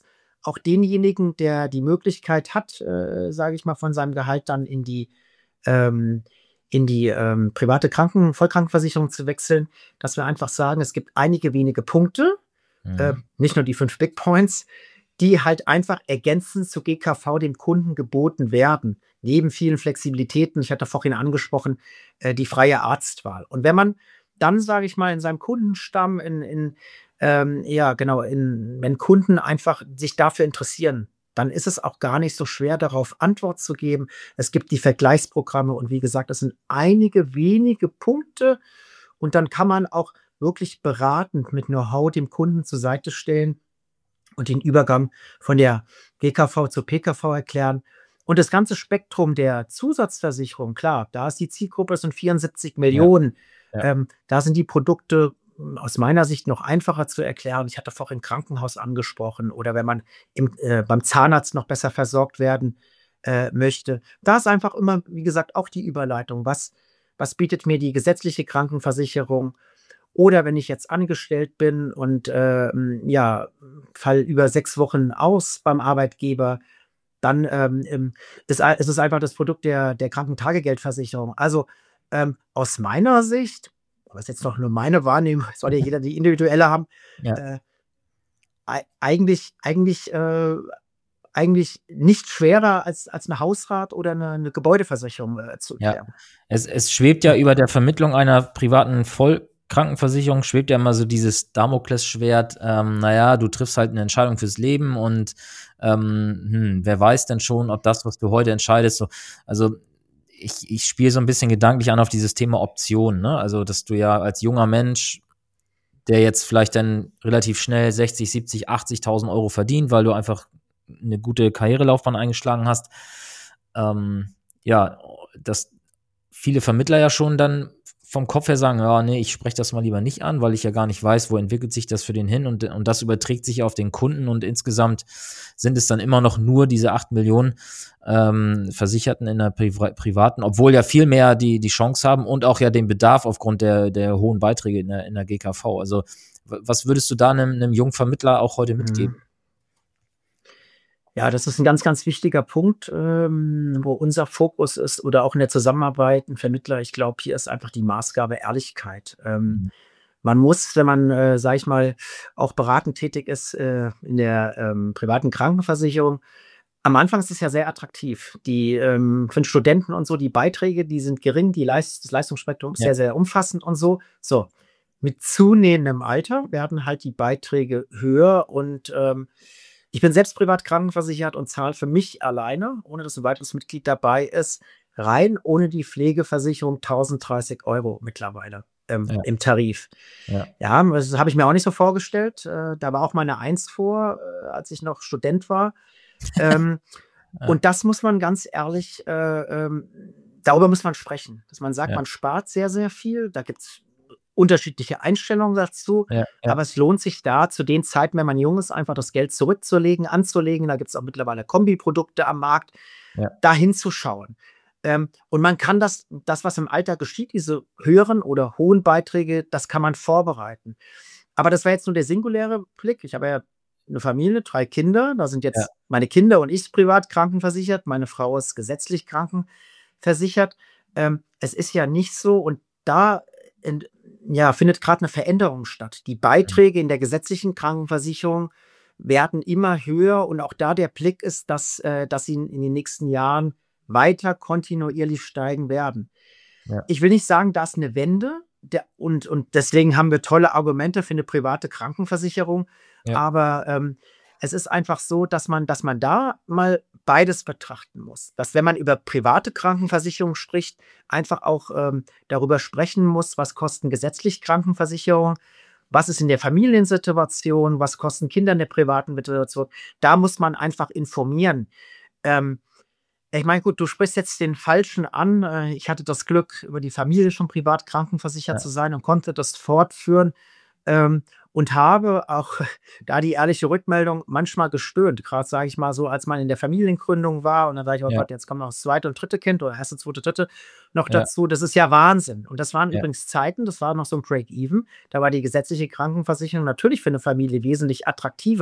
auch denjenigen, der die Möglichkeit hat, äh, sage ich mal, von seinem Gehalt dann in die ähm, in die ähm, private Kranken Vollkrankenversicherung zu wechseln, dass wir einfach sagen, es gibt einige wenige Punkte, Mhm. äh, nicht nur die fünf Big Points, die halt einfach ergänzend zu G K V dem Kunden geboten werden. Neben vielen Flexibilitäten, ich hatte vorhin angesprochen, äh, die freie Arztwahl. Und wenn man dann, sage ich mal, in seinem Kundenstamm, in, in ähm, ja, genau, in, wenn Kunden einfach sich dafür interessieren, dann ist es auch gar nicht so schwer, darauf Antwort zu geben. Es gibt die Vergleichsprogramme und wie gesagt, es sind einige wenige Punkte und dann kann man auch wirklich beratend mit Know-how dem Kunden zur Seite stellen und den Übergang von der G K V zur P K V erklären. Und das ganze Spektrum der Zusatzversicherung, klar, da ist die Zielgruppe, das sind vierundsiebzig Millionen. Ja. Ähm, da sind die Produkte m, aus meiner Sicht noch einfacher zu erklären. Ich hatte vorhin Krankenhaus angesprochen oder wenn man im, äh, beim Zahnarzt noch besser versorgt werden äh, möchte. Da ist einfach immer, wie gesagt, auch die Überleitung. Was, was bietet mir die gesetzliche Krankenversicherung? Oder wenn ich jetzt angestellt bin und ähm, ja, fall über sechs Wochen aus beim Arbeitgeber, dann ähm, ähm, ist, ei- ist es einfach das Produkt der, der Krankentagegeldversicherung. Also ähm, aus meiner Sicht, aber das ist jetzt noch nur meine Wahrnehmung, soll ja jeder die individuelle haben, Ja. äh, ei- eigentlich, eigentlich, äh, eigentlich nicht schwerer als, als eine Hausrat- oder eine, eine Gebäudeversicherung äh, zu Ja. erklären. Es, es schwebt ja über der Vermittlung einer privaten Vollkrankenversicherung, schwebt ja immer so dieses Damoklesschwert, ähm, naja, du triffst halt eine Entscheidung fürs Leben und ähm, hm, wer weiß denn schon, ob das, was du heute entscheidest, so, also ich, ich spiele so ein bisschen gedanklich an auf dieses Thema Option, ne? Also, dass du ja als junger Mensch, der jetzt vielleicht dann relativ schnell sechzig, siebzig, achtzigtausend Euro verdient, weil du einfach eine gute Karrierelaufbahn eingeschlagen hast, ähm, ja, dass viele Vermittler ja schon dann vom Kopf her sagen, ja, nee, ich spreche das mal lieber nicht an, weil ich ja gar nicht weiß, wo entwickelt sich das für den hin und, und das überträgt sich auf den Kunden und insgesamt sind es dann immer noch nur diese acht Millionen ähm, Versicherten in der Pri- privaten, obwohl ja viel mehr die, die Chance haben und auch ja den Bedarf aufgrund der, der hohen Beiträge in der, in der G K V. Also w- was würdest du da einem, einem jungen Vermittler auch heute mitgeben? Ja, das ist ein ganz, ganz wichtiger Punkt, ähm, wo unser Fokus ist oder auch in der Zusammenarbeit 'n Vermittler. Ich glaube, hier ist einfach die Maßgabe Ehrlichkeit. Ähm, Mhm. man muss, wenn man, äh, sage ich mal, auch beratend tätig ist, äh, in der, ähm, privaten Krankenversicherung am Anfang ist es ja sehr attraktiv. Die, ähm für 'n Studenten und so, die Beiträge, die sind gering, die Leist das Leistungsspektrum ist Ja. sehr, sehr umfassend und so. So, mit zunehmendem Alter werden halt die Beiträge höher und, ähm, ich bin selbst privat krankenversichert und zahle für mich alleine, ohne dass ein weiteres Mitglied dabei ist, rein ohne die Pflegeversicherung tausenddreißig Euro mittlerweile, ähm, Ja. im Tarif. Ja. Ja, das habe ich mir auch nicht so vorgestellt. Äh, da war auch mal eine Eins vor, äh, als ich noch Student war. Ähm, Ja. und das muss man ganz ehrlich, äh, ähm, darüber muss man sprechen, dass man sagt, Ja. man spart sehr, sehr viel. Da gibt's unterschiedliche Einstellungen dazu, Ja. Ja. aber es lohnt sich da zu den Zeiten, wenn man jung ist, einfach das Geld zurückzulegen, anzulegen. Da gibt's auch mittlerweile Kombiprodukte am Markt, Ja. da hinzuschauen. Ähm, und man kann das, das, was im Alter geschieht, diese höheren oder hohen Beiträge, das kann man vorbereiten. Aber das war jetzt nur der singuläre Blick. Ich habe ja eine Familie, drei Kinder. Da sind Ja. jetzt meine Kinder und ich privat krankenversichert. Meine Frau ist gesetzlich krankenversichert. Ähm, es ist ja nicht so und da in, ja, findet gerade eine Veränderung statt. Die Beiträge in der gesetzlichen Krankenversicherung werden immer höher und auch da der Blick ist, dass, äh, dass sie in, in den nächsten Jahren weiter kontinuierlich steigen werden. Ja. Ich will nicht sagen, da ist eine Wende der, und, und deswegen haben wir tolle Argumente für eine private Krankenversicherung. Ja. Aber ähm, es ist einfach so, dass man, dass man da mal beides betrachten muss. Dass, wenn man über private Krankenversicherung spricht, einfach auch ähm, darüber sprechen muss, was kosten gesetzlich Krankenversicherung, was ist in der Familiensituation, was kosten Kinder in der privaten Situation. Da muss man einfach informieren. Ähm, ich meine, gut, du sprichst jetzt den Falschen an. Äh, Ich hatte das Glück, über die Familie schon privat krankenversichert Ja. zu sein und konnte das fortführen. Ähm, und habe auch da die ehrliche Rückmeldung manchmal gestöhnt. Gerade, sage ich mal so, als man in der Familiengründung war und dann sage ich, oh Ja. Gott, jetzt kommt noch das zweite und dritte Kind oder erste, zweite, dritte noch Ja. dazu. Das ist ja Wahnsinn. Und das waren Ja. übrigens Zeiten, das war noch so ein Break-Even. Da war die gesetzliche Krankenversicherung natürlich für eine Familie wesentlich attraktiver.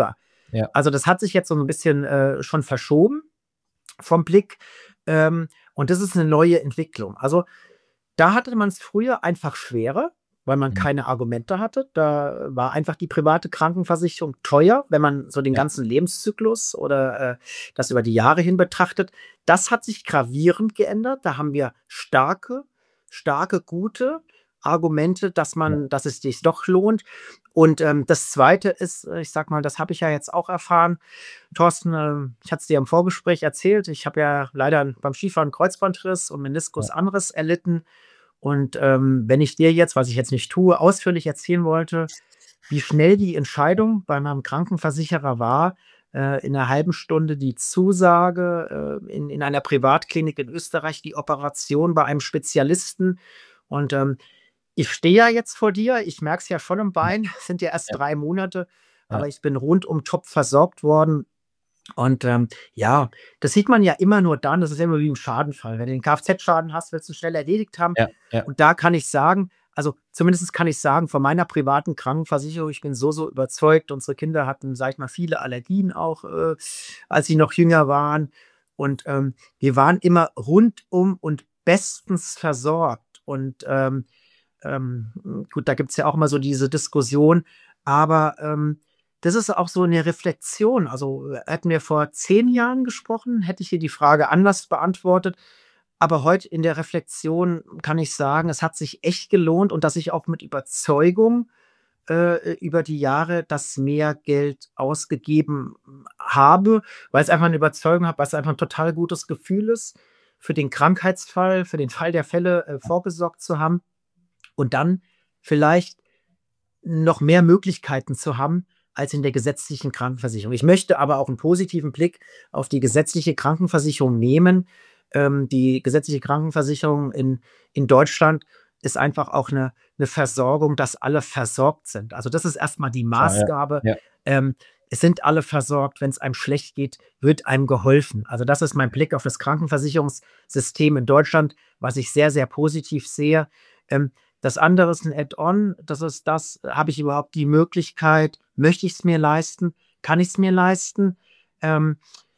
Ja. Also das hat sich jetzt so ein bisschen äh, schon verschoben vom Blick. Ähm, und das ist eine neue Entwicklung. Also da hatte man es früher einfach schwerer, weil man Mhm. keine Argumente hatte. Da war einfach die private Krankenversicherung teuer, wenn man so den Ja. ganzen Lebenszyklus oder äh, das über die Jahre hin betrachtet. Das hat sich gravierend geändert. Da haben wir starke, starke, gute Argumente, dass man, dass es sich doch lohnt. Und ähm, das Zweite ist, äh, ich sag mal, das habe ich ja jetzt auch erfahren, Thorsten, äh, ich hatte es dir im Vorgespräch erzählt, ich habe ja leider beim Skifahren einen Kreuzbandriss und Meniskusanriss erlitten. Und ähm, wenn ich dir jetzt, was ich jetzt nicht tue, ausführlich erzählen wollte, wie schnell die Entscheidung bei meinem Krankenversicherer war, äh, in einer halben Stunde die Zusage äh, in, in einer Privatklinik in Österreich, die Operation bei einem Spezialisten. Und ähm, ich stehe ja jetzt vor dir, ich merke es ja schon im Bein, es sind ja erst Ja. drei Monate, aber Ja. ich bin rundum top versorgt worden. Und ähm, ja, das sieht man ja immer nur dann, das ist ja immer wie im Schadenfall. Wenn du den Kfz-Schaden hast, willst du ihn schnell erledigt haben. Ja. Ja. Und da kann ich sagen, also zumindest kann ich sagen, von meiner privaten Krankenversicherung, ich bin so, so überzeugt. Unsere Kinder hatten, sag ich mal, viele Allergien auch, äh, als sie noch jünger waren. Und ähm, wir waren immer rundum und bestens versorgt. Und ähm, ähm, gut, da gibt es ja auch immer so diese Diskussion, aber ähm, das ist auch so eine Reflexion. Also hätten wir vor zehn Jahren gesprochen, hätte ich hier die Frage anders beantwortet. Aber heute in der Reflexion kann ich sagen, es hat sich echt gelohnt und dass ich auch mit Überzeugung äh, über die Jahre das mehr Geld ausgegeben habe, weil es einfach eine Überzeugung habe, weil es einfach ein total gutes Gefühl ist, für den Krankheitsfall, für den Fall der Fälle äh, vorgesorgt zu haben und dann vielleicht noch mehr Möglichkeiten zu haben als in der gesetzlichen Krankenversicherung. Ich möchte aber auch einen positiven Blick auf die gesetzliche Krankenversicherung nehmen. Ähm, die gesetzliche Krankenversicherung in, in Deutschland ist einfach auch eine, eine Versorgung, dass alle versorgt sind. Also das ist erstmal die Maßgabe. Ja. Ähm, es sind alle versorgt. Wenn es einem schlecht geht, wird einem geholfen. Also das ist mein Blick auf das Krankenversicherungssystem in Deutschland, was ich sehr, sehr positiv sehe. Ähm, Das andere ist ein Add-on. Das ist das, habe ich überhaupt die Möglichkeit? Möchte ich es mir leisten? Kann ich es mir leisten? Ähm,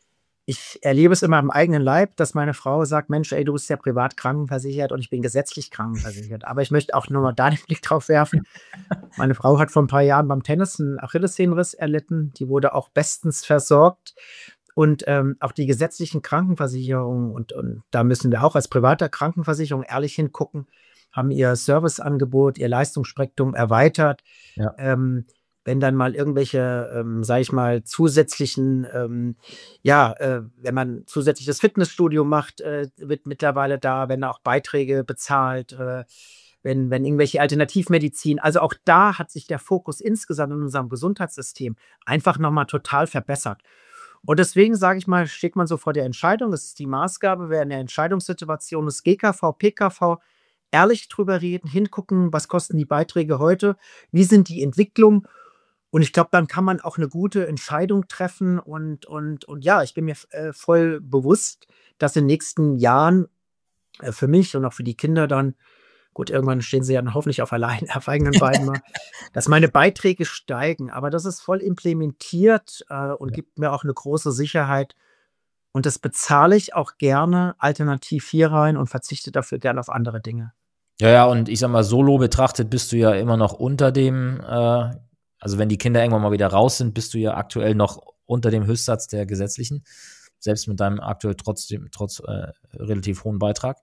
ich erlebe es immer im eigenen Leib, dass meine Frau sagt, Mensch, ey, du bist ja privat krankenversichert und ich bin gesetzlich krankenversichert. Aber ich möchte auch nur mal da den Blick drauf werfen. Meine Frau hat vor ein paar Jahren beim Tennis einen Achillessehnenriss erlitten. Die wurde auch bestens versorgt. Und ähm, auch die gesetzlichen Krankenversicherungen, und, und da müssen wir auch als privater Krankenversicherung ehrlich hingucken, haben ihr Serviceangebot, ihr Leistungsspektrum erweitert. Ja. Ähm, wenn dann mal irgendwelche, ähm, sage ich mal, zusätzlichen, ähm, ja, äh, wenn man zusätzliches Fitnessstudio macht, äh, wird mittlerweile da, wenn auch Beiträge bezahlt, äh, wenn, wenn irgendwelche Alternativmedizin, also auch da hat sich der Fokus insgesamt in unserem Gesundheitssystem einfach nochmal total verbessert. Und deswegen sage ich mal, steht man so vor der Entscheidung, das ist die Maßgabe, wer in der Entscheidungssituation ist, G K V, P K V, ehrlich drüber reden, hingucken, was kosten die Beiträge heute, wie sind die Entwicklungen. Und ich glaube, dann kann man auch eine gute Entscheidung treffen. Und, und, und ja, ich bin mir äh, voll bewusst, dass in den nächsten Jahren äh, für mich und auch für die Kinder dann, gut, irgendwann stehen sie ja dann hoffentlich auf, allein, auf eigenen Beinen mal, dass meine Beiträge steigen. Aber das ist voll implementiert äh, und Ja. gibt mir auch eine große Sicherheit. Und das bezahle ich auch gerne alternativ hier rein und verzichte dafür gerne auf andere Dinge. Ja, ja, und ich sag mal, solo betrachtet bist du ja immer noch unter dem, äh, also wenn die Kinder irgendwann mal wieder raus sind, bist du ja aktuell noch unter dem Höchstsatz der gesetzlichen, selbst mit deinem aktuell trotzdem, trotz äh, relativ hohen Beitrag.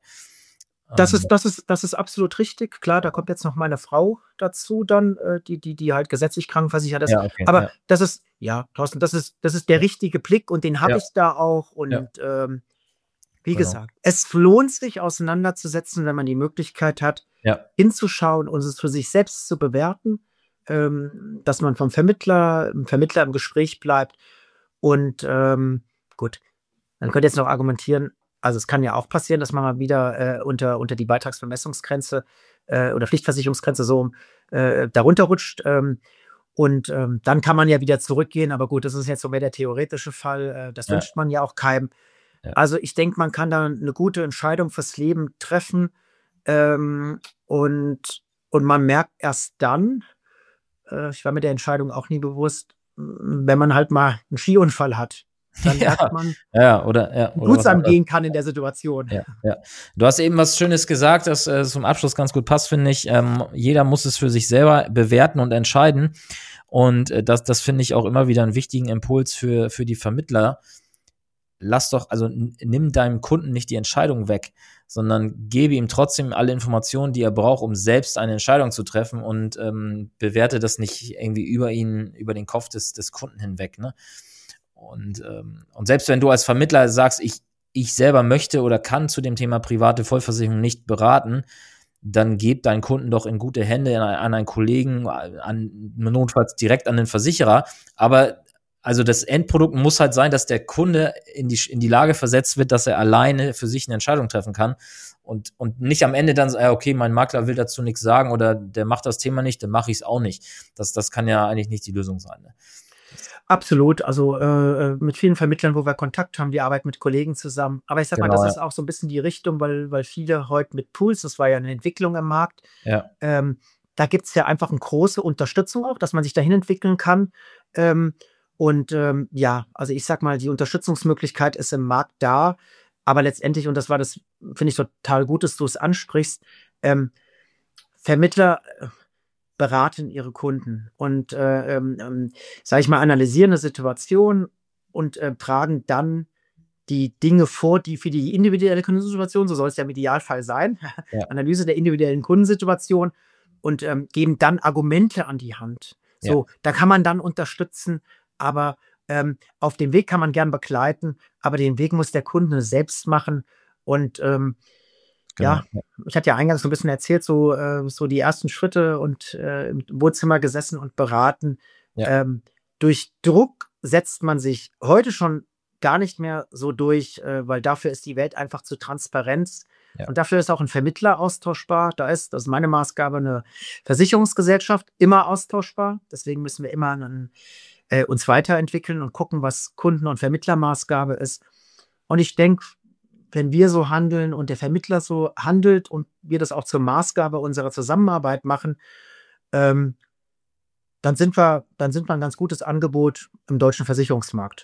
Das Ähm, ist, das ist, das ist absolut richtig. Klar, da kommt jetzt noch meine Frau dazu, dann, äh, die, die, die halt gesetzlich krankenversichert ist. Ja, okay, Aber ja. das ist, ja, Thorsten, das ist, das ist der richtige Blick und den habe Ja. ich da auch. Und Ja. ähm, wie Genau. gesagt, es lohnt sich auseinanderzusetzen, wenn man die Möglichkeit hat, Ja. hinzuschauen und es für sich selbst zu bewerten, ähm, dass man vom Vermittler, im Vermittler im Gespräch bleibt. Und ähm, gut, man könnte jetzt noch argumentieren, also es kann ja auch passieren, dass man mal wieder äh, unter, unter die Beitragsvermessungsgrenze äh, oder Pflichtversicherungsgrenze so äh, darunter rutscht. Ähm, und ähm, dann kann man ja wieder zurückgehen. Aber gut, das ist jetzt so mehr der theoretische Fall. Äh, das Ja. wünscht man ja auch keinem. Ja. Also ich denke, man kann da eine gute Entscheidung fürs Leben treffen. Ähm, und, und man merkt erst dann, äh, ich war mir der Entscheidung auch nie bewusst, wenn man halt mal einen Skiunfall hat. Dann ja, merkt man, ja, oder, ja, wie oder gut es einem gehen kann in der Situation. Ja, ja. Du hast eben was Schönes gesagt, das äh, zum Abschluss ganz gut passt, finde ich. Ähm, jeder muss es für sich selber bewerten und entscheiden. Und äh, das, das finde ich auch immer wieder einen wichtigen Impuls für, für die Vermittler. Lass doch, also nimm deinem Kunden nicht die Entscheidung weg, sondern gebe ihm trotzdem alle Informationen, die er braucht, um selbst eine Entscheidung zu treffen und ähm, bewerte das nicht irgendwie über ihn, über den Kopf des, des Kunden hinweg, ne? Und, ähm, und selbst wenn du als Vermittler sagst, ich, ich selber möchte oder kann zu dem Thema private Vollversicherung nicht beraten, dann gib deinen Kunden doch in gute Hände an, an einen Kollegen, an, notfalls direkt an den Versicherer. Aber also das Endprodukt muss halt sein, dass der Kunde in die, in die Lage versetzt wird, dass er alleine für sich eine Entscheidung treffen kann und, und nicht am Ende dann so, okay, mein Makler will dazu nichts sagen oder der macht das Thema nicht, dann mache ich es auch nicht. Das, das kann ja eigentlich nicht die Lösung sein, ne? Absolut, also äh, mit vielen Vermittlern, wo wir Kontakt haben, wir arbeiten mit Kollegen zusammen. Aber ich sag mal, Genau, das ja. ist auch so ein bisschen die Richtung, weil, weil viele heute mit Pools, das war ja eine Entwicklung im Markt, Ja, ähm, da gibt es ja einfach eine große Unterstützung auch, dass man sich dahin entwickeln kann. Ähm, und ähm, ja, also ich sag mal, die Unterstützungsmöglichkeit ist im Markt da, aber letztendlich, und das war das, finde ich total gut, dass du es ansprichst, ähm, Vermittler äh, beraten ihre Kunden und äh, ähm, ähm, sage ich mal, analysieren eine Situation und äh, tragen dann die Dinge vor, die für die individuelle Kundensituation, so soll es ja im Idealfall sein, Ja. Analyse der individuellen Kundensituation und ähm, geben dann Argumente an die Hand. So, da kann man dann unterstützen, aber ähm, auf dem Weg kann man gern begleiten, aber den Weg muss der Kunde selbst machen und ähm, genau. ja, ich hatte ja eingangs so ein bisschen erzählt, so, äh, so die ersten Schritte und äh, im Wohnzimmer gesessen und beraten. Ja. Ähm, durch Druck setzt man sich heute schon gar nicht mehr so durch, äh, weil dafür ist die Welt einfach zu transparent. Ja. Und dafür ist auch ein Vermittler austauschbar. Da ist, das ist meine Maßgabe, eine Versicherungsgesellschaft immer austauschbar. Deswegen müssen wir immer einen, äh, uns weiterentwickeln und gucken, was Kunden- und Vermittlermaßgabe ist. Und ich denke, wenn wir so handeln und der Vermittler so handelt und wir das auch zur Maßgabe unserer Zusammenarbeit machen, ähm, dann sind wir, dann sind wir ein ganz gutes Angebot im deutschen Versicherungsmarkt.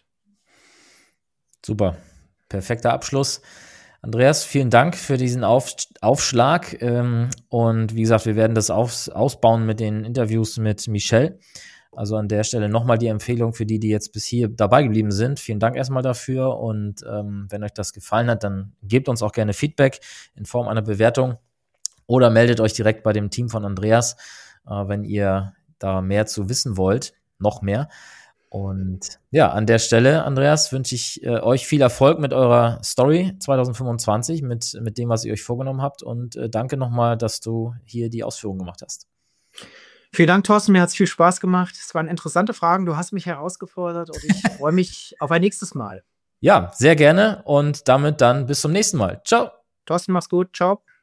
Super. Perfekter Abschluss. Andreas, vielen Dank für diesen Auf, Aufschlag. Ähm, und wie gesagt, wir werden das aus, ausbauen mit den Interviews mit Michelle. Also an der Stelle nochmal die Empfehlung für die, die jetzt bis hier dabei geblieben sind. Vielen Dank erstmal dafür. Und ähm, wenn euch das gefallen hat, dann gebt uns auch gerne Feedback in Form einer Bewertung oder meldet euch direkt bei dem Team von Andreas, äh, wenn ihr da mehr zu wissen wollt, noch mehr. Und ja, an der Stelle, Andreas, wünsche ich äh, euch viel Erfolg mit eurer Story zwanzig fünfundzwanzig, mit, mit dem, was ihr euch vorgenommen habt. Und äh, danke nochmal, dass du hier die Ausführungen gemacht hast. Vielen Dank, Thorsten. Mir hat es viel Spaß gemacht. Es waren interessante Fragen. Du hast mich herausgefordert und ich freue mich auf ein nächstes Mal. Ja, sehr gerne. Und damit dann bis zum nächsten Mal. Ciao. Thorsten, mach's gut. Ciao.